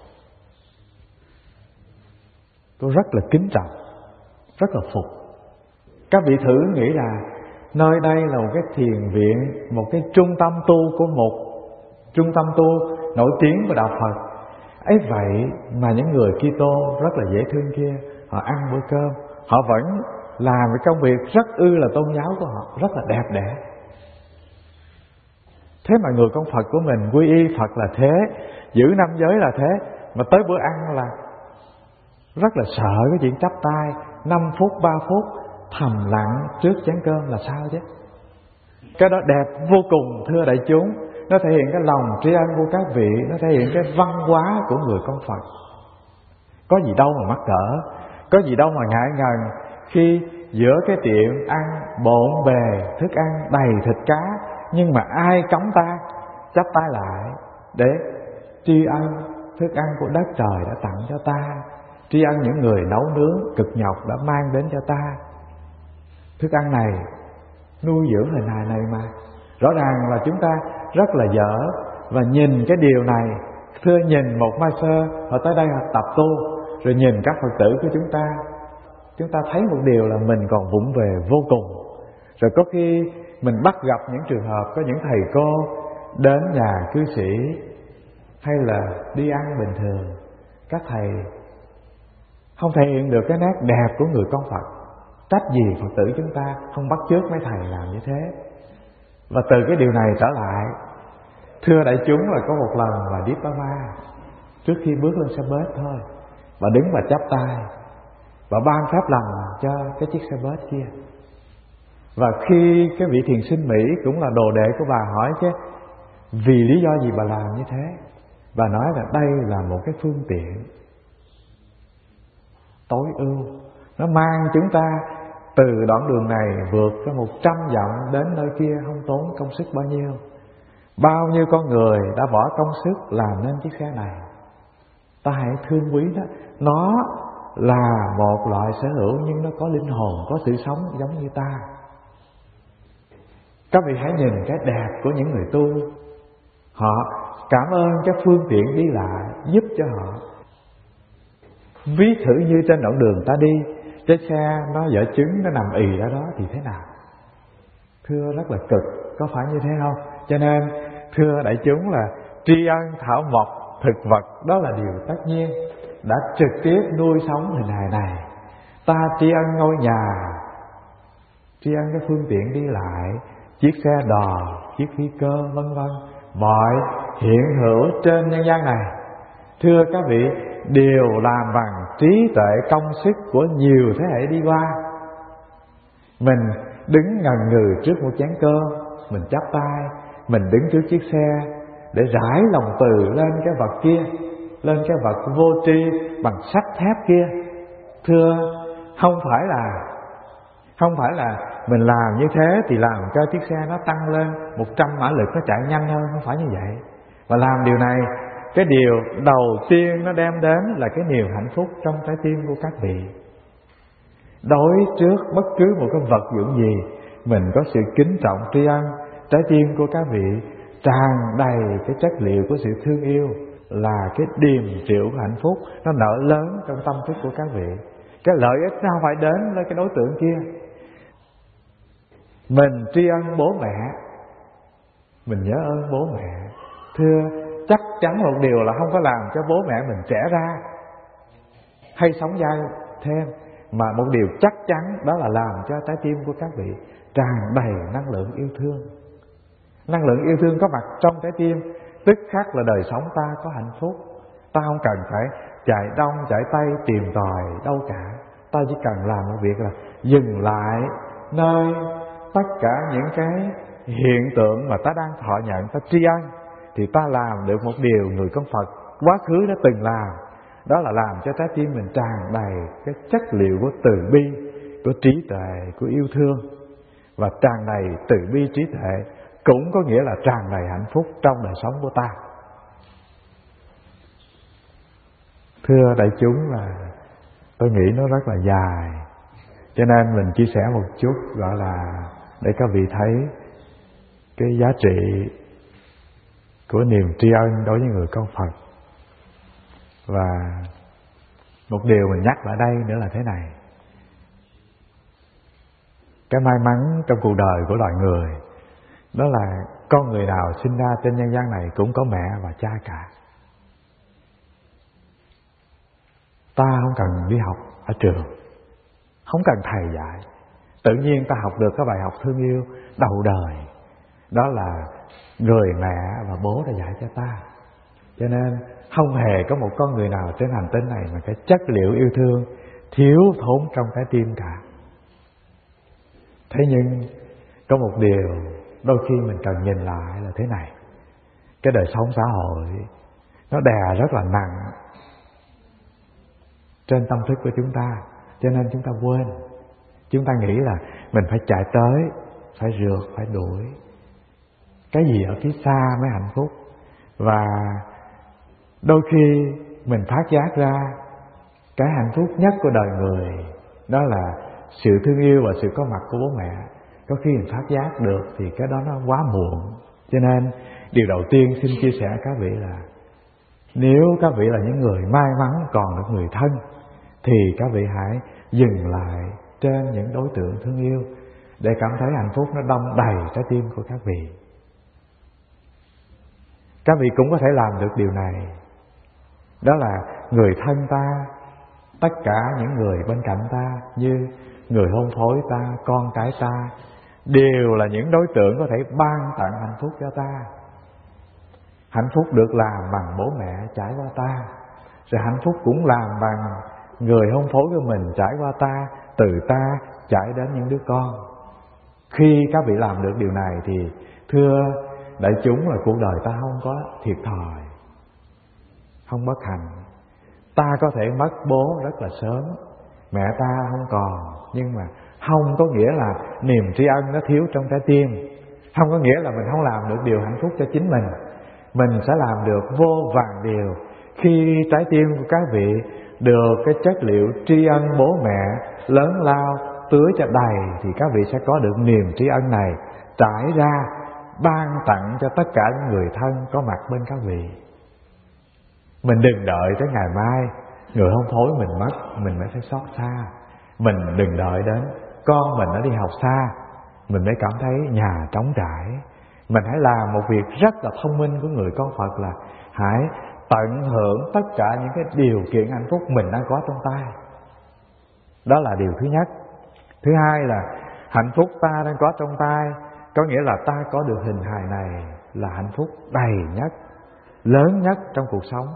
Tôi rất là kính trọng, rất là phục. Các vị thử nghĩ là nơi đây là một cái thiền viện, một cái trung tâm tu của một trung tâm tu nổi tiếng của đạo Phật. Ấy vậy mà những người Kitô rất là dễ thương kia, họ ăn bữa cơm, họ vẫn làm cái công việc rất ư là tôn giáo của họ, rất là đẹp đẽ. Thế mà người con Phật của mình quy y Phật là thế, giữ năm giới là thế, mà tới bữa ăn là rất là sợ cái chuyện chắp tay năm phút, ba phút thầm lặng trước chén cơm là sao chứ? Cái đó đẹp vô cùng thưa đại chúng. Nó thể hiện cái lòng tri ân của các vị, nó thể hiện cái văn hóa của người con Phật. Có gì đâu mà mắc cỡ, có gì đâu mà ngại ngần khi giữa cái tiệm ăn bộn bề, thức ăn đầy thịt cá, nhưng mà ai cấm ta chắp tay lại để tri ân thức ăn của đất trời đã tặng cho ta, tri ân những người nấu nướng cực nhọc đã mang đến cho ta. Thức ăn này nuôi dưỡng hình hài này mà. Rõ ràng là chúng ta rất là dở. Và nhìn cái điều này, thưa nhìn một ma sơ họ tới đây họ tập tu, rồi nhìn các Phật tử của chúng ta, chúng ta thấy một điều là mình còn vụng về vô cùng. Rồi có khi mình bắt gặp những trường hợp có những thầy cô đến nhà cư sĩ hay là đi ăn bình thường, các thầy không thể hiện được cái nét đẹp của người con Phật. Trách gì Phật tử chúng ta không bắt chước mấy thầy làm như thế. Và từ cái điều này trở lại, thưa đại chúng, là có một lần là Dippama trước khi bước lên xe bus thôi, bà đứng và chắp tay, bà ban phép lành cho cái chiếc xe bus kia. Và khi cái vị thiền sinh Mỹ cũng là đồ đệ của bà hỏi chứ vì lý do gì bà làm như thế, bà nói là đây là một cái phương tiện tối ưu, nó mang chúng ta từ đoạn đường này vượt ra một trăm dặm đến nơi kia không tốn công sức bao nhiêu. Bao nhiêu con người đã bỏ công sức làm nên chiếc xe này. Ta hãy thương quý nó. Nó là một loại sở hữu nhưng nó có linh hồn, có sự sống giống như ta. Các vị hãy nhìn cái đẹp của những người tu. Họ cảm ơn cái phương tiện đi lại giúp cho họ. Ví thử như trên đoạn đường ta đi, cái xe nó vỏ trứng, nó nằm ì ở đó thì thế nào? Thưa rất là cực, có phải như thế không? Cho nên thưa đại chúng là tri ân thảo mộc thực vật đó là điều tất nhiên, đã trực tiếp nuôi sống hình hài này. Ta tri ân ngôi nhà, tri ân cái phương tiện đi lại, chiếc xe đò, chiếc phi cơ vân vân, mọi hiện hữu trên nhân gian này. Thưa các vị, đều làm bằng trí tuệ công sức của nhiều thế hệ đi qua. Mình đứng ngần ngừ trước một chén cơm, mình chắp tay, mình đứng trước chiếc xe để rải lòng từ lên cái vật kia, lên cái vật vô tri bằng sắt thép kia. Thưa, không phải là không phải là mình làm như thế thì làm cho chiếc xe nó tăng lên một trăm mã lực, nó chạy nhanh hơn, không phải như vậy. Và làm điều này, cái điều đầu tiên nó đem đến là cái niềm hạnh phúc trong trái tim của các vị. Đối trước bất cứ một cái vật dụng gì, mình có sự kính trọng tri ân, trái tim của các vị tràn đầy cái chất liệu của sự thương yêu, là cái điềm triệu của hạnh phúc nó nở lớn trong tâm thức của các vị. Cái lợi ích nó không phải đến với cái đối tượng kia. Mình tri ân bố mẹ, mình nhớ ơn bố mẹ. Thưa, chắc chắn một điều là không có làm cho bố mẹ mình trẻ ra hay sống dai thêm, mà một điều chắc chắn đó là làm cho trái tim của các vị tràn đầy năng lượng yêu thương. Năng lượng yêu thương có mặt trong trái tim, tức khắc là đời sống ta có hạnh phúc. Ta không cần phải chạy đông chạy tây tìm tòi đâu cả. Ta chỉ cần làm một việc là dừng lại nơi tất cả những cái hiện tượng mà ta đang thọ nhận, ta tri ân, thì ta làm được một điều người con Phật quá khứ đã từng làm. Đó là làm cho trái tim mình tràn đầy cái chất liệu của từ bi, của trí tuệ, của yêu thương. Và tràn đầy từ bi trí tuệ cũng có nghĩa là tràn đầy hạnh phúc trong đời sống của ta. Thưa đại chúng, là tôi nghĩ nó rất là dài, cho nên mình chia sẻ một chút, gọi là để các vị thấy cái giá trị của niềm tri ân đối với người con Phật. Và một điều mình nhắc lại đây nữa là thế này: cái may mắn trong cuộc đời của loài người đó là con người nào sinh ra trên nhân gian này cũng có mẹ và cha cả. Ta không cần đi học ở trường, không cần thầy dạy, tự nhiên ta học được cái bài học thương yêu đầu đời. Đó là người mẹ và bố đã dạy cho ta. Cho nên không hề có một con người nào trên hành tinh này mà cái chất liệu yêu thương thiếu thốn trong trái tim cả. Thế nhưng có một điều đôi khi mình cần nhìn lại là thế này: cái đời sống xã hội nó đè rất là nặng trên tâm thức của chúng ta, cho nên chúng ta quên. Chúng ta nghĩ là mình phải chạy tới, phải rượt, phải đuổi cái gì ở phía xa mới hạnh phúc. Và đôi khi mình phát giác ra cái hạnh phúc nhất của đời người đó là sự thương yêu và sự có mặt của bố mẹ. Có khi mình phát giác được thì cái đó nó quá muộn. Cho nên điều đầu tiên xin chia sẻ các vị là nếu các vị là những người may mắn còn được người thân, thì các vị hãy dừng lại trên những đối tượng thương yêu để cảm thấy hạnh phúc nó đong đầy trái tim của các vị. Các vị cũng có thể làm được điều này. Đó là người thân ta, tất cả những người bên cạnh ta, như người hôn phối ta, con cái ta, đều là những đối tượng có thể ban tặng hạnh phúc cho ta. Hạnh phúc được làm bằng bố mẹ trải qua ta, rồi hạnh phúc cũng làm bằng người hôn phối của mình trải qua ta, từ ta trải đến những đứa con. Khi các vị làm được điều này thì thưa đại chúng, là cuộc đời ta không có thiệt thòi, không bất hạnh. Ta có thể mất bố rất là sớm, mẹ ta không còn, nhưng mà không có nghĩa là niềm tri ân nó thiếu trong trái tim. Không có nghĩa là mình không làm được điều hạnh phúc cho chính mình. Mình sẽ làm được vô vàn điều. Khi trái tim của các vị được cái chất liệu tri ân bố mẹ lớn lao tưới cho đầy, thì các vị sẽ có được niềm tri ân này trải ra, ban tặng cho tất cả những người thân có mặt bên các vị. Mình đừng đợi tới ngày mai người hôn phối mình mất mình mới phải xót xa. Mình đừng đợi đến con mình nó đi học xa mình mới cảm thấy nhà trống trải. Mình hãy làm một việc rất là thông minh của người con Phật, là hãy tận hưởng tất cả những cái điều kiện hạnh phúc mình đang có trong tay. Đó là điều thứ nhất. Thứ hai là hạnh phúc ta đang có trong tay, có nghĩa là ta có được hình hài này là hạnh phúc đầy nhất, lớn nhất trong cuộc sống.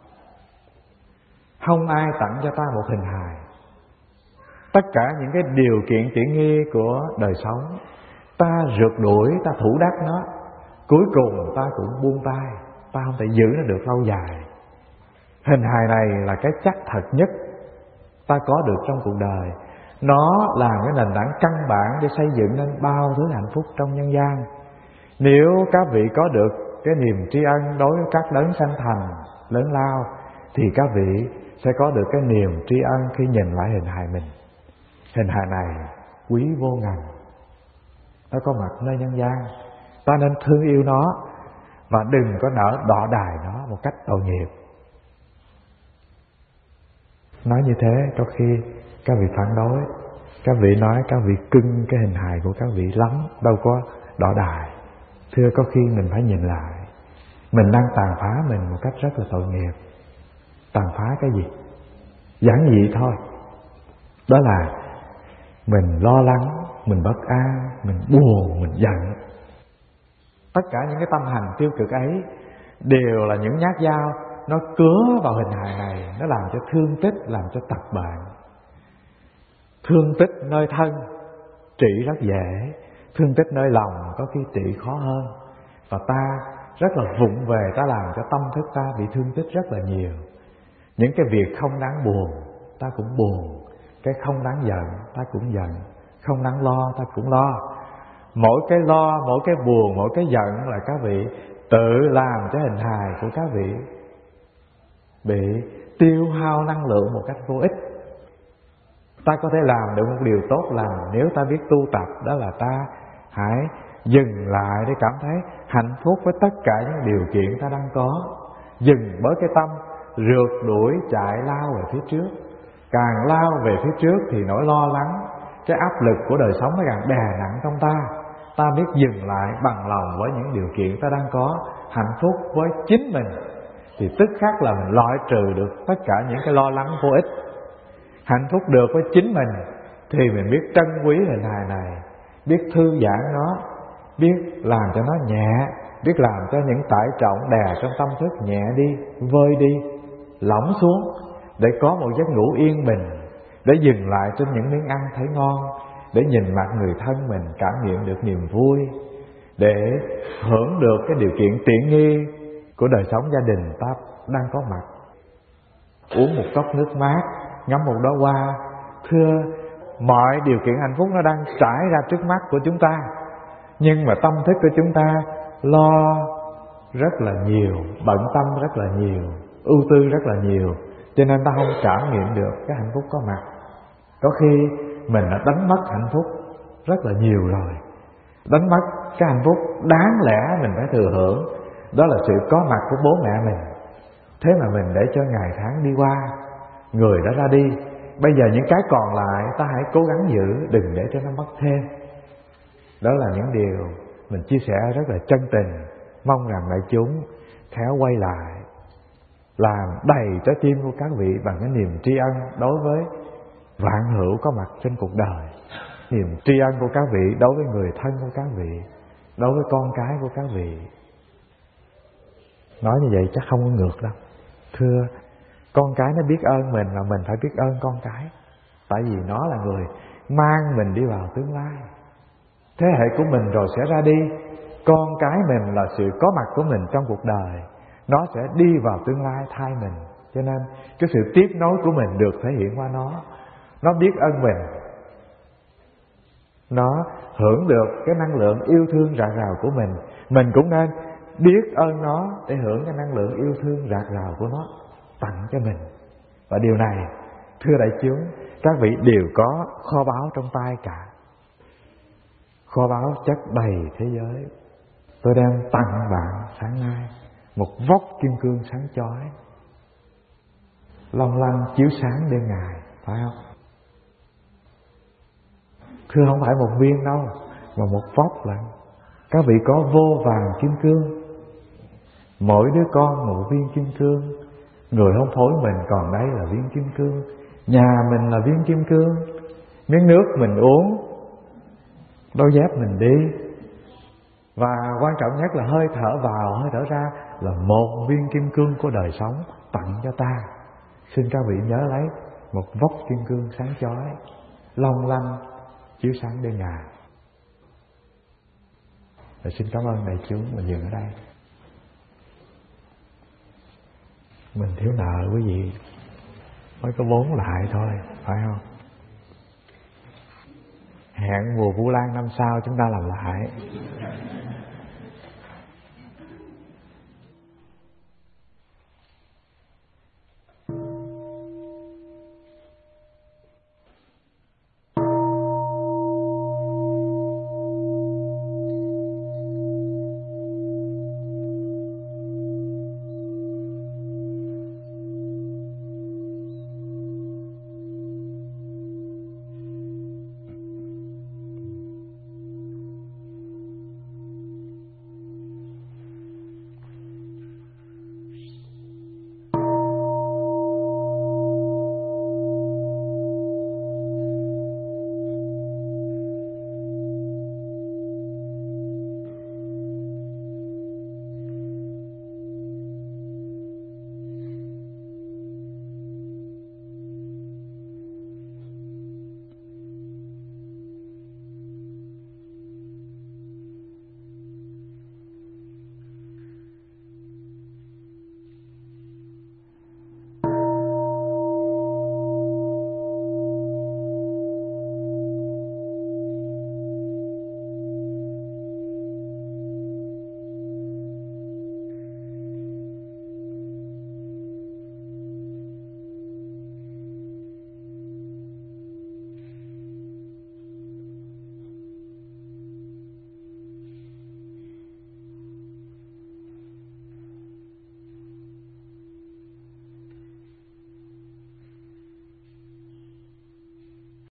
Không ai tặng cho ta một hình hài. Tất cả những cái điều kiện tiện nghi của đời sống, ta rượt đuổi, ta thủ đắc nó, cuối cùng ta cũng buông tay, ta không thể giữ nó được lâu dài. Hình hài này là cái chắc thật nhất ta có được trong cuộc đời. Nó là cái nền tảng căn bản để xây dựng nên bao thứ hạnh phúc trong nhân gian. Nếu các vị có được cái niềm tri ân đối với các đấng sanh thành lớn lao, thì các vị sẽ có được cái niềm tri ân khi nhìn lại hình hài mình. Hình hài này quý vô ngần, nó có mặt nơi nhân gian. Ta nên thương yêu nó và đừng có nỡ đọ đài nó một cách tội nghiệp. Nói như thế có khi các vị phản đối. Các vị nói các vị cưng cái hình hài của các vị lắm, đâu có đọ đài. Thưa, có khi mình phải nhìn lại, mình đang tàn phá mình một cách rất là tội nghiệp. Tàn phá cái gì? Giản dị thôi, đó là mình lo lắng, mình bất an, mình buồn, mình giận. Tất cả những cái tâm hành tiêu cực ấy đều là những nhát dao, nó cứa vào hình hài này, nó làm cho thương tích, làm cho tật bệnh. Thương tích nơi thân trị rất dễ, thương tích nơi lòng có khi trị khó hơn. Và ta rất là vụng về, ta làm cho tâm thức ta bị thương tích rất là nhiều. Những cái việc không đáng buồn ta cũng buồn, cái không đáng giận ta cũng giận, không đáng lo ta cũng lo. Mỗi cái lo, mỗi cái buồn, mỗi cái giận là các vị tự làm cho hình hài của các vị bị tiêu hao năng lượng một cách vô ích. Ta có thể làm được một điều tốt lành nếu ta biết tu tập, đó là ta hãy dừng lại để cảm thấy hạnh phúc với tất cả những điều kiện ta đang có. Dừng bớt cái tâm rượt đuổi chạy lao về phía trước. Càng lao về phía trước thì nỗi lo lắng, cái áp lực của đời sống nó càng đè nặng trong ta. Ta biết dừng lại bằng lòng với những điều kiện ta đang có, hạnh phúc với chính mình, thì tức khắc là mình loại trừ được tất cả những cái lo lắng vô ích. Hạnh phúc được với chính mình thì mình biết trân quý hình hài này, biết thư giãn nó, biết làm cho nó nhẹ, biết làm cho những tải trọng đè trong tâm thức nhẹ đi, vơi đi, lỏng xuống, để có một giấc ngủ yên bình, để dừng lại trên những miếng ăn thấy ngon, để nhìn mặt người thân mình cảm nghiệm được niềm vui, để hưởng được cái điều kiện tiện nghi của đời sống gia đình ta đang có mặt. Uống một cốc nước mát, ngắm một đóa hoa. Thưa, mọi điều kiện hạnh phúc nó đang trải ra trước mắt của chúng ta, nhưng mà tâm thức của chúng ta lo rất là nhiều, bận tâm rất là nhiều, ưu tư rất là nhiều, cho nên ta không cảm nghiệm được cái hạnh phúc có mặt. Có khi mình đã đánh mất hạnh phúc rất là nhiều rồi, đánh mất cái hạnh phúc đáng lẽ mình phải thừa hưởng, đó là sự có mặt của bố mẹ mình. Thế mà mình để cho ngày tháng đi qua, người đã ra đi, bây giờ những cái còn lại ta hãy cố gắng giữ, đừng để cho nó mất thêm. Đó là những điều mình chia sẻ rất là chân tình, mong rằng đại chúng khéo quay lại, làm đầy trái tim của các vị bằng cái niềm tri ân đối với vạn hữu có mặt trên cuộc đời, niềm tri ân của các vị đối với người thân của các vị, đối với con cái của các vị. Nói như vậy chắc không có ngược đâu. Thưa, con cái nó biết ơn mình mà mình phải biết ơn con cái, tại vì nó là người mang mình đi vào tương lai. Thế hệ của mình rồi sẽ ra đi, con cái mình là sự có mặt của mình trong cuộc đời, nó sẽ đi vào tương lai thay mình. Cho nên cái sự tiếp nối của mình được thể hiện qua nó. Nó biết ơn mình, nó hưởng được cái năng lượng yêu thương rạc rào của mình. Mình cũng nên biết ơn nó để hưởng cái năng lượng yêu thương rạc rào của nó tặng cho mình. Và điều này, thưa đại chúng, các vị đều có kho báu trong tay cả. Kho báu chất đầy thế giới. Tôi đang tặng bạn sáng nay một vóc kim cương sáng chói, long lanh chiếu sáng đêm ngày, phải không? Thưa, không phải một viên đâu, mà một vóc lận. Các vị có vô vàng kim cương, mỗi đứa con một viên kim cương. Người hôn phối mình còn đây là viên kim cương, nhà mình là viên kim cương, miếng nước mình uống, đôi dép mình đi, và quan trọng nhất là hơi thở vào, hơi thở ra là một viên kim cương của đời sống tặng cho ta. Xin các vị nhớ lấy một vóc kim cương sáng chói, long lanh chiếu sáng đêm ngày. Và xin cảm ơn đại chúng mà dừng ở đây. Mình thiếu nợ quý vị, mới có vốn lại thôi, phải không? hẹn mùa Vu Lan năm sau chúng ta làm lại.